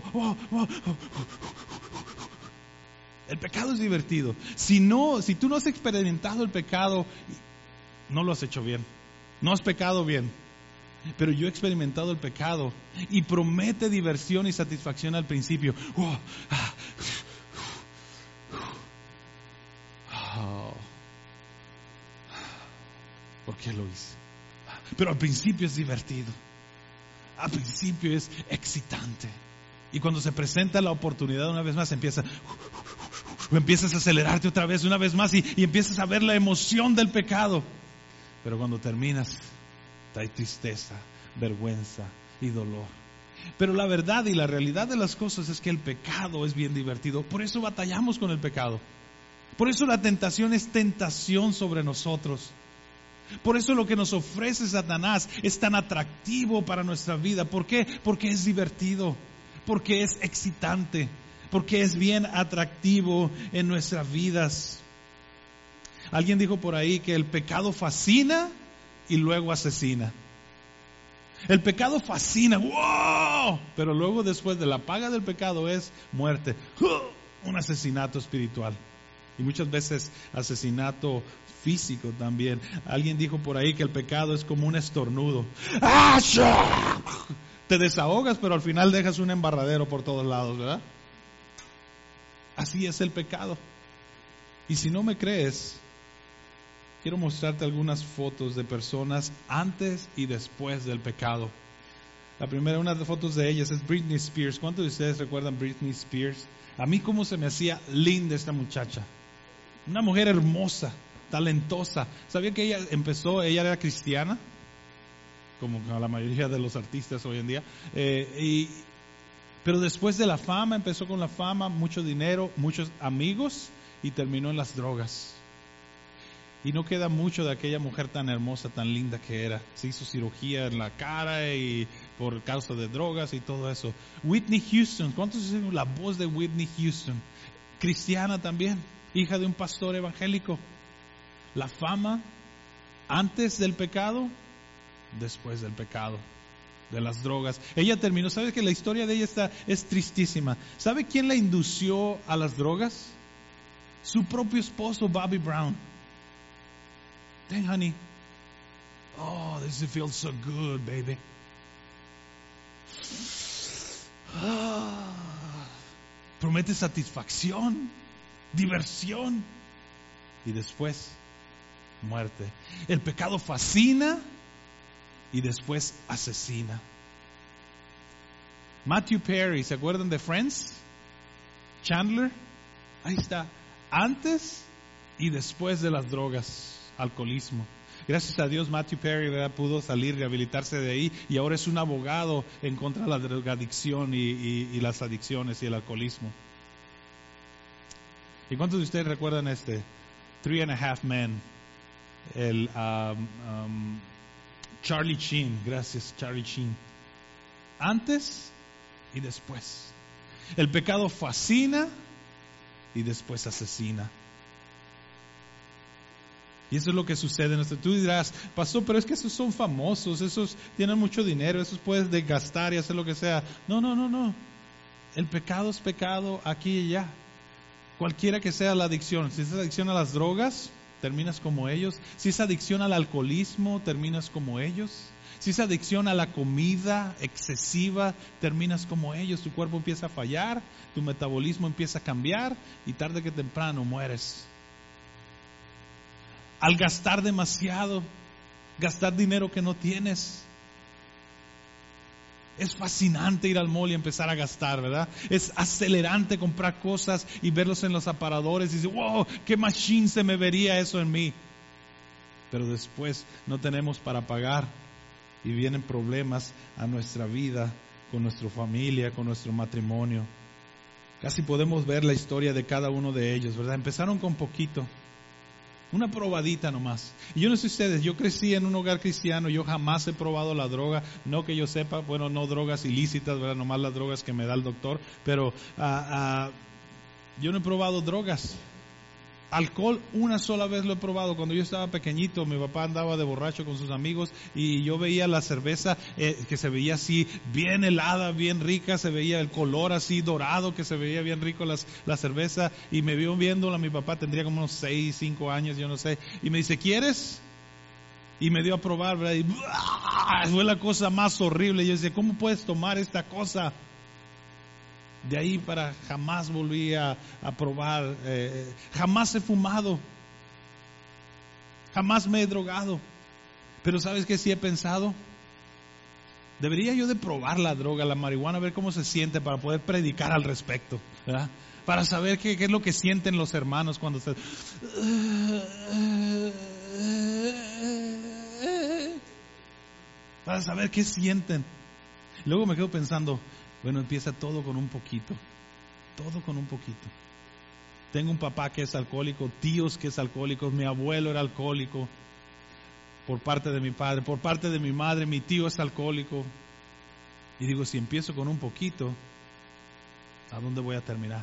El pecado es divertido. Si tú no has experimentado el pecado, no lo has hecho bien. No has pecado bien. Pero yo he experimentado el pecado y promete diversión y satisfacción al principio. ¿Por qué lo hice? Pero al principio es divertido. Al principio es excitante. Y cuando se presenta la oportunidad una vez más, empiezas a acelerarte otra vez, una vez más, y empiezas a ver la emoción del pecado. Pero cuando terminas, hay tristeza, vergüenza y dolor. Pero la verdad y la realidad de las cosas es que el pecado es bien divertido. Por eso batallamos con el pecado. Por eso la tentación es tentación sobre nosotros. Por eso lo que nos ofrece Satanás es tan atractivo para nuestra vida. ¿Por qué? Porque es divertido, porque es excitante, porque es bien atractivo en nuestras vidas. Alguien dijo por ahí que el pecado fascina y luego asesina. El pecado fascina, ¡wow! Pero luego, después de la paga del pecado, es muerte, un asesinato espiritual. Y muchas veces asesinato físico también. Alguien dijo por ahí que el pecado es como un estornudo. Te desahogas, pero al final dejas un embarradero por todos lados, ¿verdad? Así es el pecado. Y si no me crees, quiero mostrarte algunas fotos de personas antes y después del pecado. La primera, una de las fotos de ellas es Britney Spears. ¿Cuántos de ustedes recuerdan Britney Spears? A mí cómo se me hacía linda esta muchacha. Una mujer hermosa, talentosa. ¿Sabía que ella era cristiana? Como la mayoría de los artistas hoy en día. Pero después de la fama, empezó con la fama, mucho dinero, muchos amigos y terminó en las drogas. Y no queda mucho de aquella mujer tan hermosa, tan linda que era. Se hizo cirugía en la cara y por causa de drogas y todo eso. Whitney Houston, ¿cuántos dicen la voz de Whitney Houston? Cristiana también, hija de un pastor evangélico. La fama antes del pecado, después del pecado, de las drogas. Ella terminó, ¿sabes que la historia de ella es tristísima? ¿Sabe quién la indució a las drogas? Su propio esposo, Bobby Brown. Dang, honey. Oh, this feels so good, baby. Promete satisfacción, diversión y después muerte. El pecado fascina y después asesina. Matthew Perry, ¿se acuerdan de Friends? Chandler, ahí está. Antes y después de las drogas. Alcoholismo. Gracias a Dios Matthew Perry, ¿verdad?, pudo salir, rehabilitarse de ahí y ahora es un abogado en contra de la drogadicción y las adicciones y el alcoholismo. ¿Y cuántos de ustedes recuerdan 3.5 Men? El Charlie Sheen, gracias Charlie Sheen. Antes y después. El pecado fascina y después asesina. Y eso es lo que sucede. Tú dirás, pastor, pero es que esos son famosos, esos tienen mucho dinero, esos puedes desgastar y hacer lo que sea. No. El pecado es pecado aquí y allá. Cualquiera que sea la adicción, si es adicción a las drogas, terminas como ellos. Si es adicción al alcoholismo, terminas como ellos. Si es adicción a la comida excesiva, terminas como ellos. Tu cuerpo empieza a fallar, tu metabolismo empieza a cambiar y tarde que temprano mueres. Al gastar demasiado, gastar dinero que no tienes. Es fascinante ir al mall y empezar a gastar, ¿verdad? Es acelerante comprar cosas y verlos en los aparadores y decir, wow, qué machine se me vería eso en mí. Pero después no tenemos para pagar y vienen problemas a nuestra vida, con nuestra familia, con nuestro matrimonio. Casi podemos ver la historia de cada uno de ellos, ¿verdad? Empezaron con poquito. Una probadita nomás. Y yo no sé ustedes, yo crecí en un hogar cristiano, yo jamás he probado la droga, no que yo sepa, bueno, no drogas ilícitas, ¿verdad? Nomás las drogas que me da el doctor, pero yo no he probado drogas. Alcohol una sola vez lo he probado, cuando yo estaba pequeñito, mi papá andaba de borracho con sus amigos y yo veía la cerveza que se veía así bien helada, bien rica, se veía el color así dorado, que se veía bien rico la cerveza, y me vio viéndola, mi papá tendría como unos 6, 5 años, yo no sé, y me dice, ¿quieres? Y me dio a probar, ¿verdad? Y fue la cosa más horrible. Yo decía, ¿cómo puedes tomar esta cosa? De ahí para jamás volví a probar, jamás he fumado, jamás me he drogado. Pero ¿sabes qué sí he pensado? Debería yo de probar la droga, la marihuana, a ver cómo se siente para poder predicar al respecto, ¿verdad? Para saber qué es lo que sienten los hermanos cuando se... Para saber qué sienten. Luego me quedo pensando, bueno, empieza todo con un poquito. Todo con un poquito. Tengo un papá que es alcohólico, tíos que es alcohólico, mi abuelo era alcohólico, por parte de mi padre, por parte de mi madre, mi tío es alcohólico. Y digo, si empiezo con un poquito, ¿a dónde voy a terminar?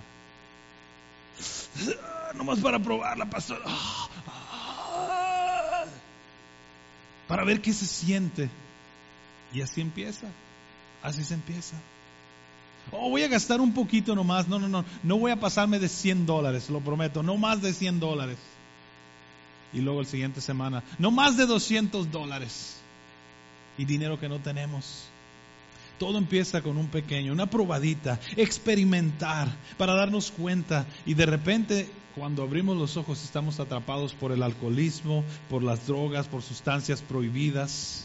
Nomás para probarla, pastor. Para ver qué se siente. Y así empieza. Así se empieza. Oh, voy a gastar un poquito nomás. No voy a pasarme de $100, lo prometo. No más de $100. Y luego la siguiente semana, no más de $200. Y dinero que no tenemos. Todo empieza con un pequeño, una probadita, experimentar, para darnos cuenta. Y de repente, cuando abrimos los ojos, estamos atrapados por el alcoholismo, por las drogas, por sustancias prohibidas,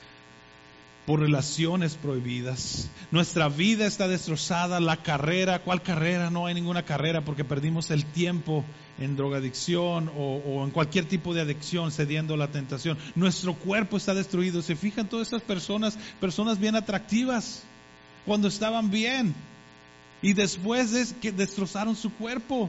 por relaciones prohibidas. Nuestra vida está destrozada, la carrera, ¿cuál carrera? No hay ninguna carrera porque perdimos el tiempo en drogadicción o en cualquier tipo de adicción, cediendo a la tentación. Nuestro cuerpo está destruido. ¿Se fijan todas esas personas bien atractivas cuando estaban bien y después de que destrozaron su cuerpo?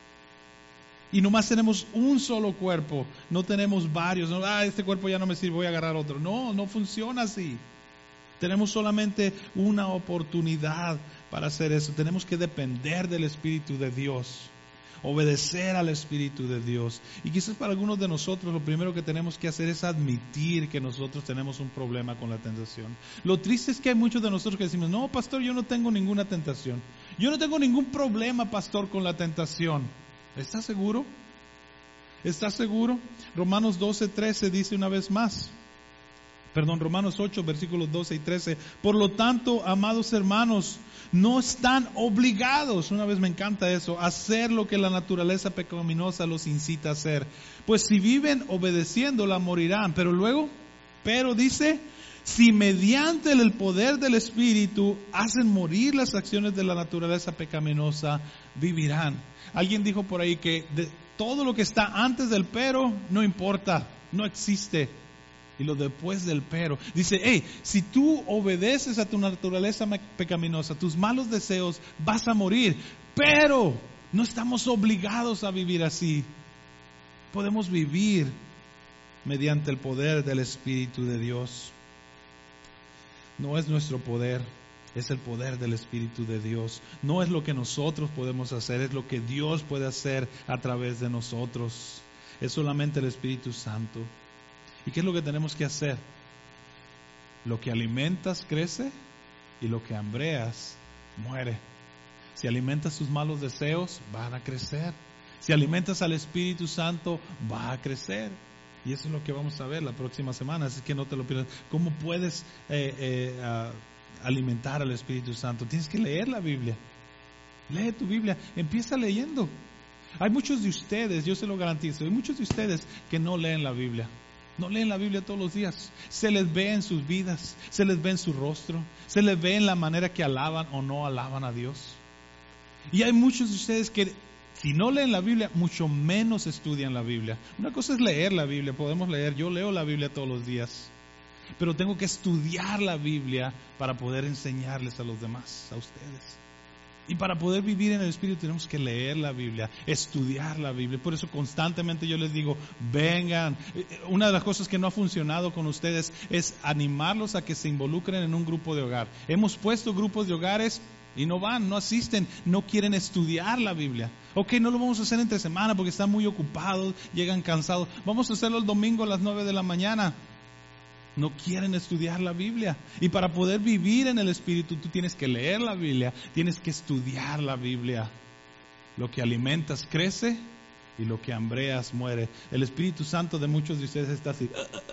Y nomás tenemos un solo cuerpo, no tenemos varios. No, este cuerpo ya no me sirve, voy a agarrar otro. No funciona así. Tenemos solamente una oportunidad para hacer eso. Tenemos que depender del Espíritu de Dios, obedecer al Espíritu de Dios. Y quizás para algunos de nosotros lo primero que tenemos que hacer es admitir que nosotros tenemos un problema con la tentación. Lo triste es que hay muchos de nosotros que decimos, no, pastor, yo no tengo ninguna tentación. Yo no tengo ningún problema, pastor, con la tentación. ¿Estás seguro? ¿Estás seguro? Romanos 12:13 dice una vez más. Romanos 8, versículos 12 y 13. Por lo tanto, amados hermanos, no están obligados, una vez me encanta eso, a hacer lo que la naturaleza pecaminosa los incita a hacer. Pues si viven obedeciéndola, morirán. Pero dice, si mediante el poder del Espíritu hacen morir las acciones de la naturaleza pecaminosa, vivirán. Alguien dijo por ahí que todo lo que está antes del pero no importa, no existe. Y lo después del pero. Dice, si tú obedeces a tu naturaleza pecaminosa, tus malos deseos, vas a morir. Pero no estamos obligados a vivir así. Podemos vivir mediante el poder del Espíritu de Dios. No es nuestro poder, es el poder del Espíritu de Dios. No es lo que nosotros podemos hacer, es lo que Dios puede hacer a través de nosotros. Es solamente el Espíritu Santo. ¿Y qué es lo que tenemos que hacer? Lo que alimentas crece y lo que hambreas muere. Si alimentas tus malos deseos, van a crecer. Si alimentas al Espíritu Santo, va a crecer. Y eso es lo que vamos a ver la próxima semana, así que no te lo pierdas. ¿Cómo puedes alimentar al Espíritu Santo? Tienes que leer la Biblia. Lee tu Biblia, empieza leyendo. Hay muchos de ustedes, yo se lo garantizo, hay muchos de ustedes que no leen la Biblia. No leen la Biblia todos los días. Se les ve en sus vidas, se les ve en su rostro, se les ve en la manera que alaban o no alaban a Dios. Y hay muchos de ustedes que si no leen la Biblia, mucho menos estudian la Biblia. Una cosa es leer la Biblia, podemos leer, yo leo la Biblia todos los días. Pero tengo que estudiar la Biblia para poder enseñarles a los demás, a ustedes. Y para poder vivir en el Espíritu tenemos que leer la Biblia, estudiar la Biblia. Por eso constantemente yo les digo, vengan. Una de las cosas que no ha funcionado con ustedes es animarlos a que se involucren en un grupo de hogar. Hemos puesto grupos de hogares y no van, no asisten, no quieren estudiar la Biblia. Ok, no lo vamos a hacer entre semana porque están muy ocupados, llegan cansados. Vamos a hacerlo el domingo a las 9 de la mañana. No quieren estudiar la Biblia. Y para poder vivir en el Espíritu, tú tienes que leer la Biblia, tienes que estudiar la Biblia. Lo que alimentas crece y lo que hambreas muere. El Espíritu Santo de muchos de ustedes está así.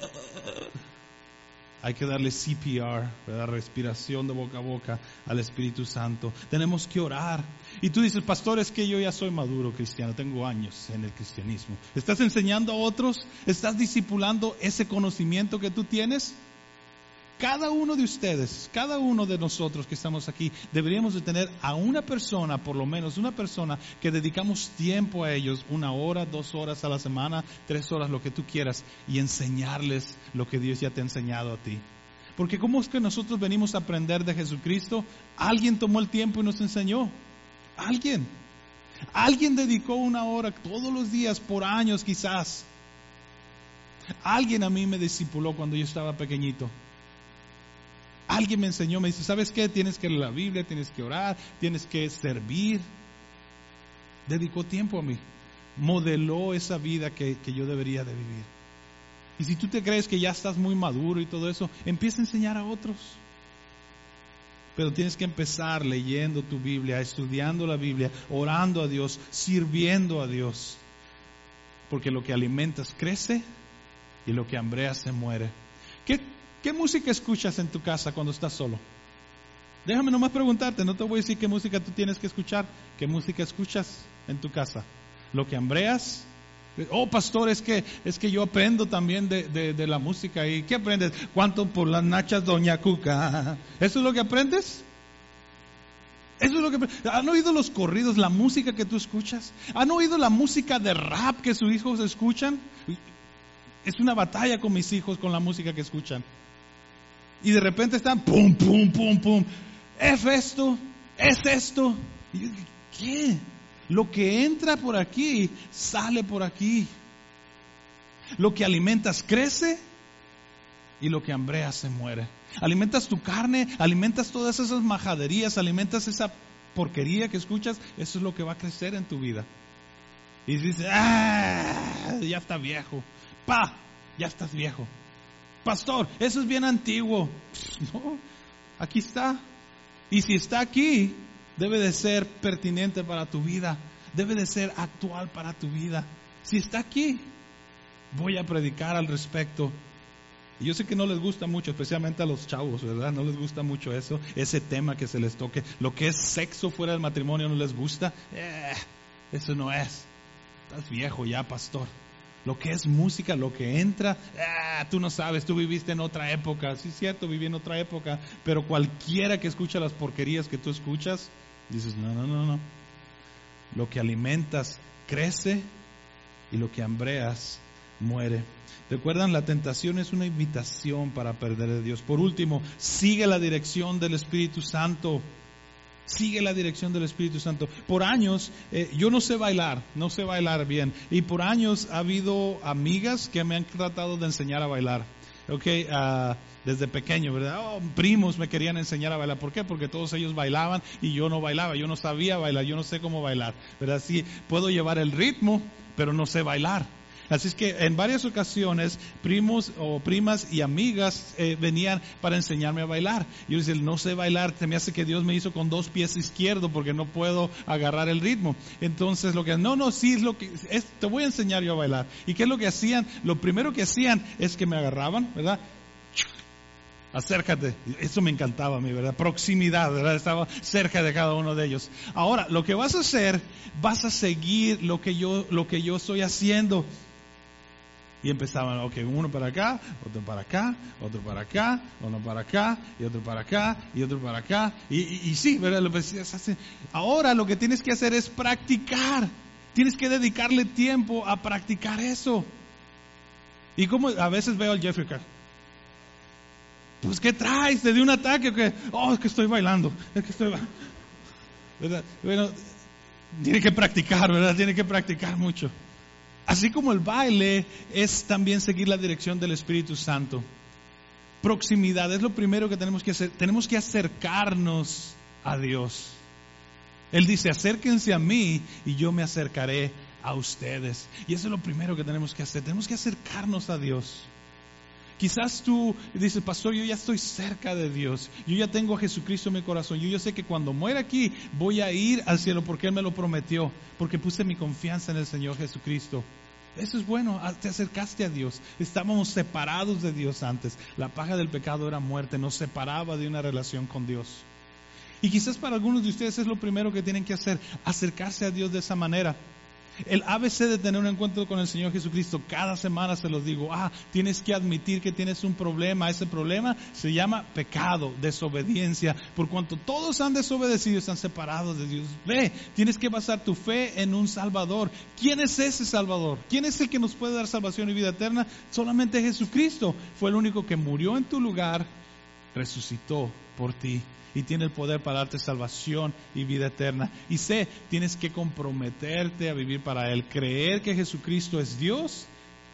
Hay que darle CPR, ¿verdad? Respiración de boca a boca al Espíritu Santo. Tenemos que orar. Y tú dices, pastor, es que yo ya soy maduro cristiano, tengo años en el cristianismo. ¿Estás enseñando a otros? ¿Estás discipulando ese conocimiento que tú tienes? Cada uno de ustedes, cada uno de nosotros que estamos aquí, deberíamos de tener a una persona, por lo menos una persona, que dedicamos tiempo a ellos, 1 hora, 2 horas a la semana, 3 horas, lo que tú quieras, y enseñarles lo que Dios ya te ha enseñado a ti. Porque ¿cómo es que nosotros venimos a aprender de Jesucristo? Alguien tomó el tiempo y nos enseñó. Alguien dedicó 1 hora todos los días, por años quizás. Alguien a mí me discipuló cuando yo estaba pequeñito. Alguien me enseñó, me dice, ¿sabes qué? Tienes que leer la Biblia, tienes que orar, tienes que servir. Dedicó tiempo a mí. Modeló esa vida que yo debería de vivir. Y si tú te crees que ya estás muy maduro y todo eso, empieza a enseñar a otros. Pero tienes que empezar leyendo tu Biblia, estudiando la Biblia, orando a Dios, sirviendo a Dios. Porque lo que alimentas crece y lo que hambreas se muere. ¿Qué música escuchas en tu casa cuando estás solo? Déjame nomás preguntarte, no te voy a decir qué música tú tienes que escuchar. ¿Qué música escuchas en tu casa? ¿Lo que hambreas? Oh, pastor, es que yo aprendo también de la música. ¿Y qué aprendes? ¿Cuánto por las nachas Doña Cuca? ¿Eso es lo que aprendes? Eso es lo que ¿Han oído los corridos, la música que tú escuchas? ¿Han oído la música de rap que sus hijos escuchan? Es una batalla con mis hijos con la música que escuchan. Y de repente están pum, pum, pum, pum. Es esto. Y yo digo, ¿qué? Lo que entra por aquí, sale por aquí. Lo que alimentas crece y lo que hambreas se muere. Alimentas tu carne, alimentas todas esas majaderías, alimentas esa porquería que escuchas, eso es lo que va a crecer en tu vida. Y dices, ya está viejo. Ya estás viejo. Pastor, eso es bien antiguo. No, aquí está. Y si está aquí, debe de ser pertinente para tu vida. Debe de ser actual para tu vida. Si está aquí, voy a predicar al respecto. Y yo sé que no les gusta mucho, especialmente a los chavos, ¿verdad? No les gusta mucho eso, ese tema que se les toque. Lo que es sexo fuera del matrimonio no les gusta. Eso no es. Estás viejo ya, pastor. Lo que es música, lo que entra, tú no sabes, tú viviste en otra época. Sí, es cierto, viví en otra época, pero cualquiera que escucha las porquerías que tú escuchas, dices, no. Lo que alimentas crece y lo que hambreas muere. Recuerdan, la tentación es una invitación para perder de Dios. Por último, sigue la dirección del Espíritu Santo. Sigue la dirección del Espíritu Santo. Por años, yo no sé bailar bien. Y por años ha habido amigas que me han tratado de enseñar a bailar. Desde pequeño, ¿verdad? Primos me querían enseñar a bailar. ¿Por qué? Porque todos ellos bailaban y yo no bailaba. Yo no sabía bailar, yo no sé cómo bailar, ¿verdad? Sí, puedo llevar el ritmo, pero no sé bailar. Así es que en varias ocasiones primos o primas y amigas venían para enseñarme a bailar. Yo decía, no sé bailar, se me hace que Dios me hizo con 2 pies izquierdos porque no puedo agarrar el ritmo. Entonces te voy a enseñar yo a bailar. ¿Y qué es lo que hacían? Lo primero que hacían es que me agarraban, ¿verdad? Acércate. Eso me encantaba a mí, ¿verdad? Proximidad, ¿verdad? Estaba cerca de cada uno de ellos. Ahora, lo que vas a hacer, vas a seguir lo que yo estoy haciendo. Y empezaban, ok, uno para acá, otro para acá, otro para acá, uno para acá, y otro para acá, y otro para acá. Y sí, ¿verdad? Ahora lo que tienes que hacer es practicar. Tienes que dedicarle tiempo a practicar eso. Y como a veces veo al Jeffrey acá. Pues, ¿qué traes? ¿Te dio un ataque? Es que estoy bailando. ¿Verdad? Bueno, tiene que practicar, ¿verdad? Tiene que practicar mucho. Así como el baile es también seguir la dirección del Espíritu Santo. Proximidad es lo primero que tenemos que hacer. Tenemos que acercarnos a Dios. Él dice, acérquense a mí y yo me acercaré a ustedes. Y eso es lo primero que tenemos que hacer. Tenemos que acercarnos a Dios. Quizás tú dices, pastor, yo ya estoy cerca de Dios. Yo ya tengo a Jesucristo en mi corazón. Yo sé que cuando muera aquí voy a ir al cielo porque Él me lo prometió. Porque puse mi confianza en el Señor Jesucristo. Eso es bueno, te acercaste a Dios. Estábamos separados de Dios antes. La paga del pecado era muerte, nos separaba de una relación con Dios. Y quizás para algunos de ustedes es lo primero que tienen que hacer, acercarse a Dios de esa manera. El ABC de tener un encuentro con el Señor Jesucristo, cada semana se los digo, tienes que admitir que tienes un problema. Ese problema se llama pecado, desobediencia. Por cuanto todos han desobedecido, están separados de Dios. Tienes que basar tu fe en un Salvador. ¿Quién es ese Salvador? ¿Quién es el que nos puede dar salvación y vida eterna? Solamente Jesucristo. Fue el único que murió en tu lugar, resucitó por ti. Y tiene el poder para darte salvación y vida eterna. Y tienes que comprometerte a vivir para Él. Creer que Jesucristo es Dios.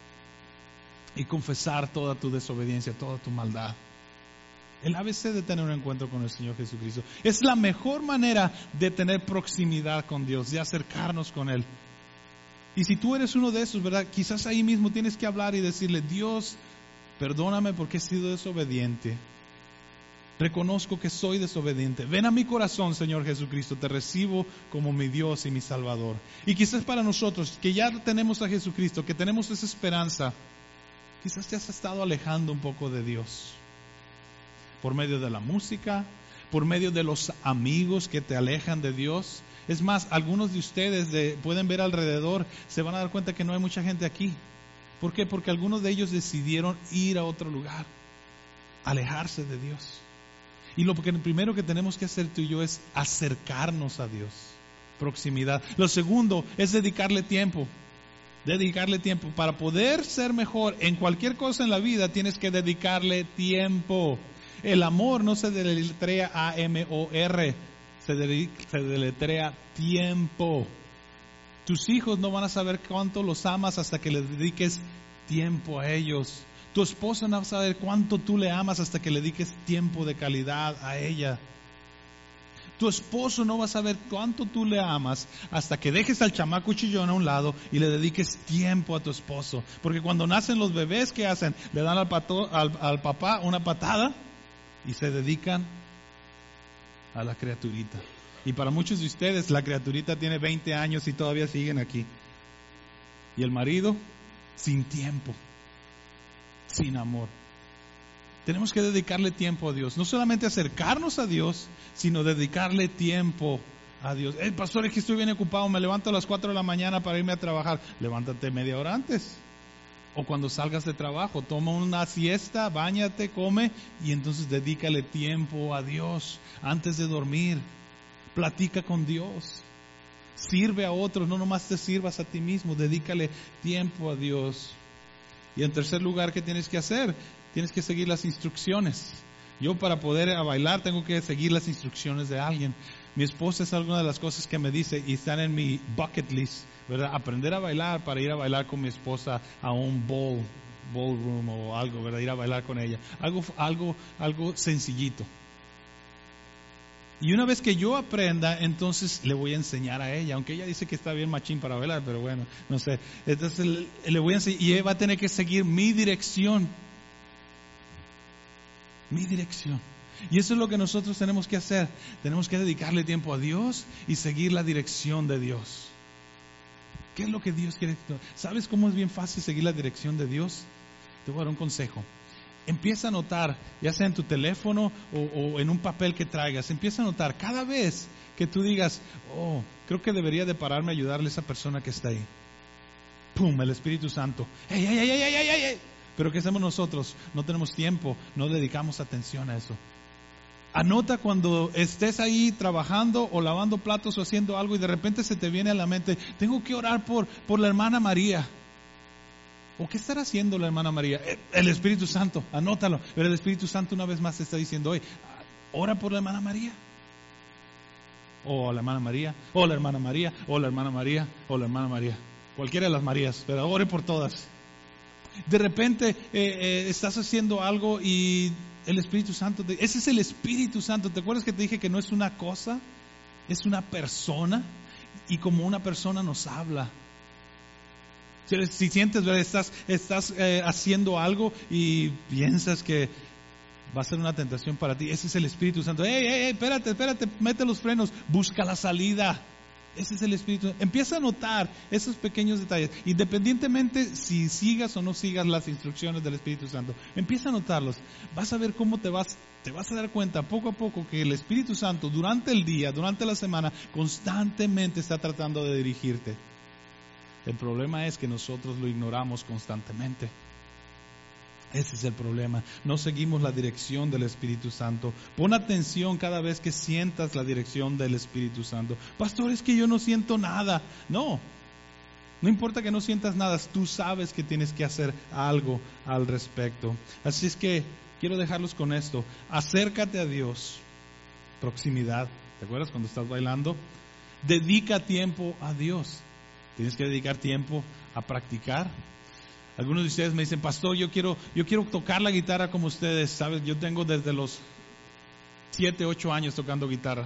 Y confesar toda tu desobediencia, toda tu maldad. El ABC de tener un encuentro con el Señor Jesucristo. Es la mejor manera de tener proximidad con Dios. De acercarnos con Él. Y si tú eres uno de esos, ¿verdad? Quizás ahí mismo tienes que hablar y decirle, Dios, perdóname porque he sido desobediente. Reconozco que soy desobediente. Ven a mi corazón, Señor Jesucristo. Te recibo como mi Dios y mi Salvador. Y quizás para nosotros, que ya tenemos a Jesucristo, que tenemos esa esperanza, quizás te has estado alejando un poco de Dios. Por medio de la música, por medio de los amigos que te alejan de Dios. Es más, algunos de ustedes pueden ver alrededor, se van a dar cuenta que no hay mucha gente aquí. ¿Por qué? Porque algunos de ellos decidieron ir a otro lugar, alejarse de Dios. Y lo primero que tenemos que hacer tú y yo es acercarnos a Dios. Proximidad. Lo segundo es dedicarle tiempo. Dedicarle tiempo. Para poder ser mejor en cualquier cosa en la vida tienes que dedicarle tiempo. El amor no se deletrea A-M-O-R. Se deletrea tiempo. Tus hijos no van a saber cuánto los amas hasta que les dediques tiempo a ellos. Tu esposa no va a saber cuánto tú le amas hasta que le dediques tiempo de calidad a ella. Tu esposo no va a saber cuánto tú le amas hasta que dejes al chamaco chillón a un lado y le dediques tiempo a tu esposo. Porque cuando nacen los bebés, ¿qué hacen? Le dan al papá una patada y se dedican a la criaturita. Y para muchos de ustedes, la criaturita tiene 20 años y todavía siguen aquí. Y el marido, sin tiempo. Sin amor. Tenemos que dedicarle tiempo a Dios. No solamente acercarnos a Dios, sino dedicarle tiempo a Dios. Pastor, es que estoy bien ocupado, me levanto a las 4 de la mañana para irme a trabajar. Levántate media hora antes. O cuando salgas de trabajo, toma una siesta, báñate, come y entonces dedícale tiempo a Dios antes de dormir. Platica con Dios. Sirve a otros, no nomás te sirvas a ti mismo, dedícale tiempo a Dios. Y en tercer lugar, ¿qué tienes que hacer? Tienes que seguir las instrucciones. Yo para poder bailar tengo que seguir las instrucciones de alguien. Mi esposa es alguna de las cosas que me dice y están en mi bucket list, ¿verdad? Aprender a bailar para ir a bailar con mi esposa a un ballroom o algo, ¿verdad? Ir a bailar con ella. Algo sencillito. Y una vez que yo aprenda, entonces le voy a enseñar a ella, aunque ella dice que está bien machín para bailar, pero bueno, no sé. Entonces le voy a enseñar y ella va a tener que seguir mi dirección. Mi dirección. Y eso es lo que nosotros tenemos que hacer. Tenemos que dedicarle tiempo a Dios y seguir la dirección de Dios. ¿Qué es lo que Dios quiere? ¿Sabes cómo es bien fácil seguir la dirección de Dios? Te voy a dar un consejo. Empieza a notar, ya sea en tu teléfono o en un papel que traigas, empieza a notar cada vez que tú digas, oh, creo que debería de pararme a ayudarle a esa persona que está ahí. ¡Pum! El Espíritu Santo. ¡Ey, ey, ey, ey, ey, ey, ey! Pero ¿qué hacemos nosotros? No tenemos tiempo, no dedicamos atención a eso. Anota cuando estés ahí trabajando o lavando platos o haciendo algo y de repente se te viene a la mente, tengo que orar por la hermana María. ¿O qué estará haciendo la hermana María? El Espíritu Santo, anótalo. Pero el Espíritu Santo una vez más te está diciendo, oye, ora por la hermana María. O la hermana María, o la hermana María, o la hermana María, o la hermana María. Cualquiera de las Marías, pero ore por todas. De repente estás haciendo algo y el Espíritu Santo, ese es el Espíritu Santo. ¿Te acuerdas que te dije que no es una cosa? Es una persona. Y como una persona nos habla. Si sientes, estás haciendo algo y piensas que va a ser una tentación para ti, ese es el Espíritu Santo. ¡Ey, espérate, mete los frenos, busca la salida! Ese es el Espíritu. Empieza a notar esos pequeños detalles, independientemente si sigas o no sigas las instrucciones del Espíritu Santo. Empieza a notarlos. Vas a ver cómo te vas a dar cuenta poco a poco que el Espíritu Santo durante el día, durante la semana, constantemente está tratando de dirigirte. El problema es que nosotros lo ignoramos constantemente. Ese es el problema. No seguimos la dirección del Espíritu Santo. Pon atención cada vez que sientas la dirección del Espíritu Santo. Pastor, es que yo no siento nada. No importa que no sientas nada. Tú sabes que tienes que hacer algo al respecto. Así es que quiero dejarlos con esto. Acércate a Dios. Proximidad. ¿Te acuerdas cuando estás bailando? Dedica tiempo a Dios. Tienes que dedicar tiempo a practicar. Algunos de ustedes me dicen, pastor, yo quiero tocar la guitarra como ustedes. ¿Sabes? Yo tengo desde los 7, 8 años tocando guitarra.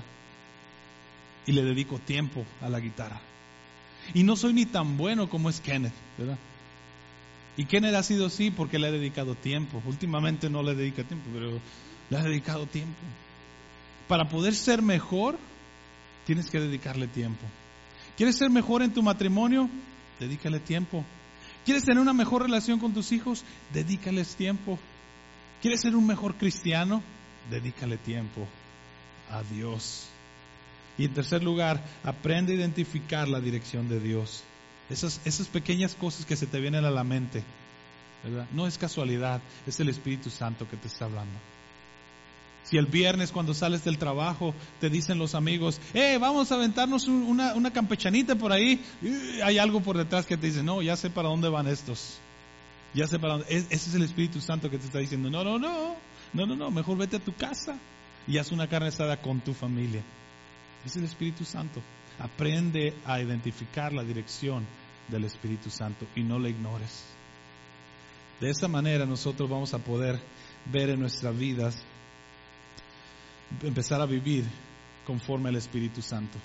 Y le dedico tiempo a la guitarra. Y no soy ni tan bueno como es Kenneth, ¿verdad? Y Kenneth ha sido así porque le ha dedicado tiempo. Últimamente no le dedica tiempo, pero le ha dedicado tiempo. Para poder ser mejor, tienes que dedicarle tiempo. ¿Quieres ser mejor en tu matrimonio? Dedícale tiempo. ¿Quieres tener una mejor relación con tus hijos? Dedícales tiempo. ¿Quieres ser un mejor cristiano? Dedícale tiempo a Dios. Y en tercer lugar, aprende a identificar la dirección de Dios. Esas pequeñas cosas que se te vienen a la mente, ¿verdad? No es casualidad, es el Espíritu Santo que te está hablando. Si el viernes cuando sales del trabajo te dicen los amigos, vamos a aventarnos una campechanita por ahí, hay algo por detrás que te dice, no, ya sé para dónde van estos. Ya sé para dónde. Ese es el Espíritu Santo que te está diciendo, no, mejor vete a tu casa y haz una carne asada con tu familia. Es el Espíritu Santo. Aprende a identificar la dirección del Espíritu Santo y no la ignores. De esa manera nosotros vamos a poder ver en nuestras vidas, empezar a vivir conforme al Espíritu Santo.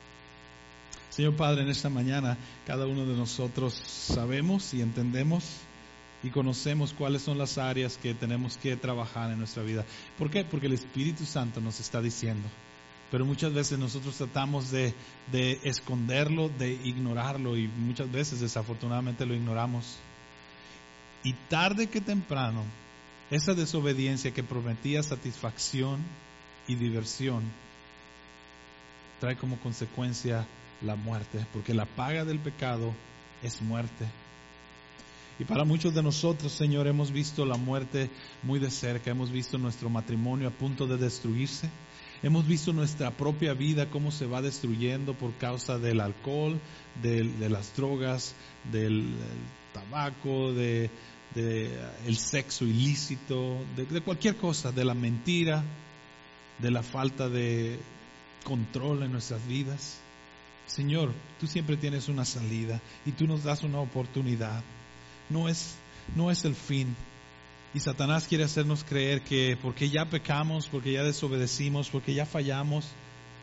Señor Padre, en esta mañana cada uno de nosotros sabemos y entendemos y conocemos cuáles son las áreas que tenemos que trabajar en nuestra vida. ¿Por qué? Porque el Espíritu Santo nos está diciendo. Pero muchas veces nosotros tratamos de esconderlo, de ignorarlo, y muchas veces desafortunadamente lo ignoramos. Y tarde que temprano, esa desobediencia que prometía satisfacción y diversión trae como consecuencia la muerte, porque la paga del pecado es muerte. Y para muchos de nosotros, Señor, hemos visto la muerte muy de cerca. Hemos visto nuestro matrimonio a punto de destruirse. Hemos visto nuestra propia vida cómo se va destruyendo por causa del alcohol, de las drogas, del tabaco, del sexo ilícito, de cualquier cosa, de la mentira, de la falta de control en nuestras vidas. Señor, tú siempre tienes una salida y tú nos das una oportunidad. No es el fin. Y Satanás quiere hacernos creer que porque ya pecamos, porque ya desobedecimos, porque ya fallamos,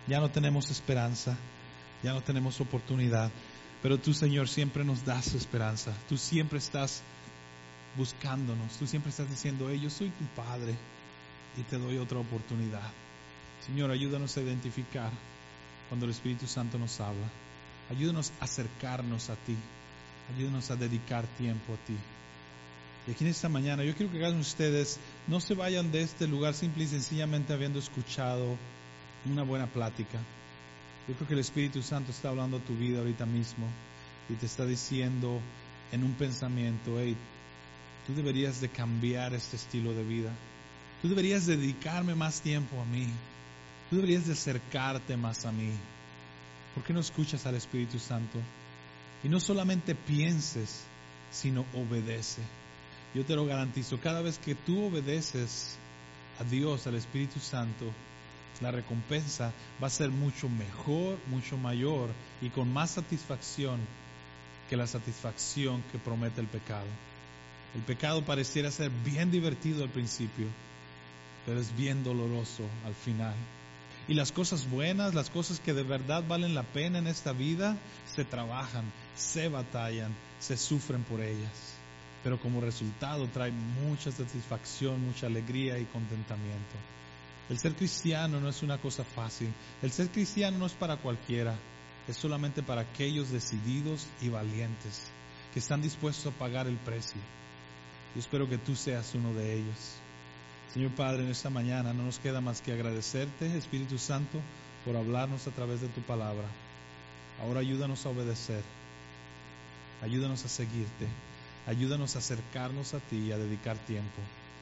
Ya no tenemos esperanza, ya no tenemos oportunidad. Pero tú, Señor, siempre nos das esperanza. Tú siempre estás buscándonos. Tú siempre estás diciendo, yo soy tu Padre y te doy otra oportunidad. Señor, ayúdanos a identificar cuando el Espíritu Santo nos habla. Ayúdanos a acercarnos a ti. Ayúdanos a dedicar tiempo a ti. Y aquí en esta mañana yo quiero que hagan ustedes, no se vayan de este lugar simple y sencillamente habiendo escuchado una buena plática. Yo creo que el Espíritu Santo está hablando a tu vida ahorita mismo y te está diciendo en un pensamiento, tú deberías de cambiar este estilo de vida. Tú deberías dedicarme más tiempo a mí. Tú deberías de acercarte más a mí. ¿Por qué no escuchas al Espíritu Santo? Y no solamente pienses, sino obedece. Yo te lo garantizo, cada vez que tú obedeces a Dios, al Espíritu Santo, la recompensa va a ser mucho mejor, mucho mayor y con más satisfacción que la satisfacción que promete el pecado. El pecado pareciera ser bien divertido al principio, pero es bien doloroso al final. Y las cosas buenas, las cosas que de verdad valen la pena en esta vida, se trabajan, se batallan, se sufren por ellas. Pero como resultado trae mucha satisfacción, mucha alegría y contentamiento. El ser cristiano no es una cosa fácil. El ser cristiano no es para cualquiera. Es solamente para aquellos decididos y valientes que están dispuestos a pagar el precio. Yo espero que tú seas uno de ellos. Señor Padre, en esta mañana no nos queda más que agradecerte, Espíritu Santo, por hablarnos a través de tu palabra. Ahora ayúdanos a obedecer. Ayúdanos a seguirte. Ayúdanos a acercarnos a ti y a dedicar tiempo.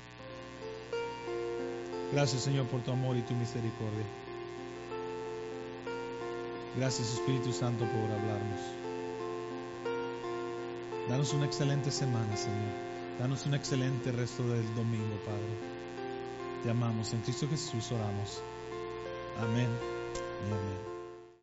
Gracias, Señor, por tu amor y tu misericordia. Gracias, Espíritu Santo, por hablarnos. Danos una excelente semana, Señor. Danos un excelente resto del domingo, Padre. Te amamos. En Cristo Jesús oramos. Amén y amén.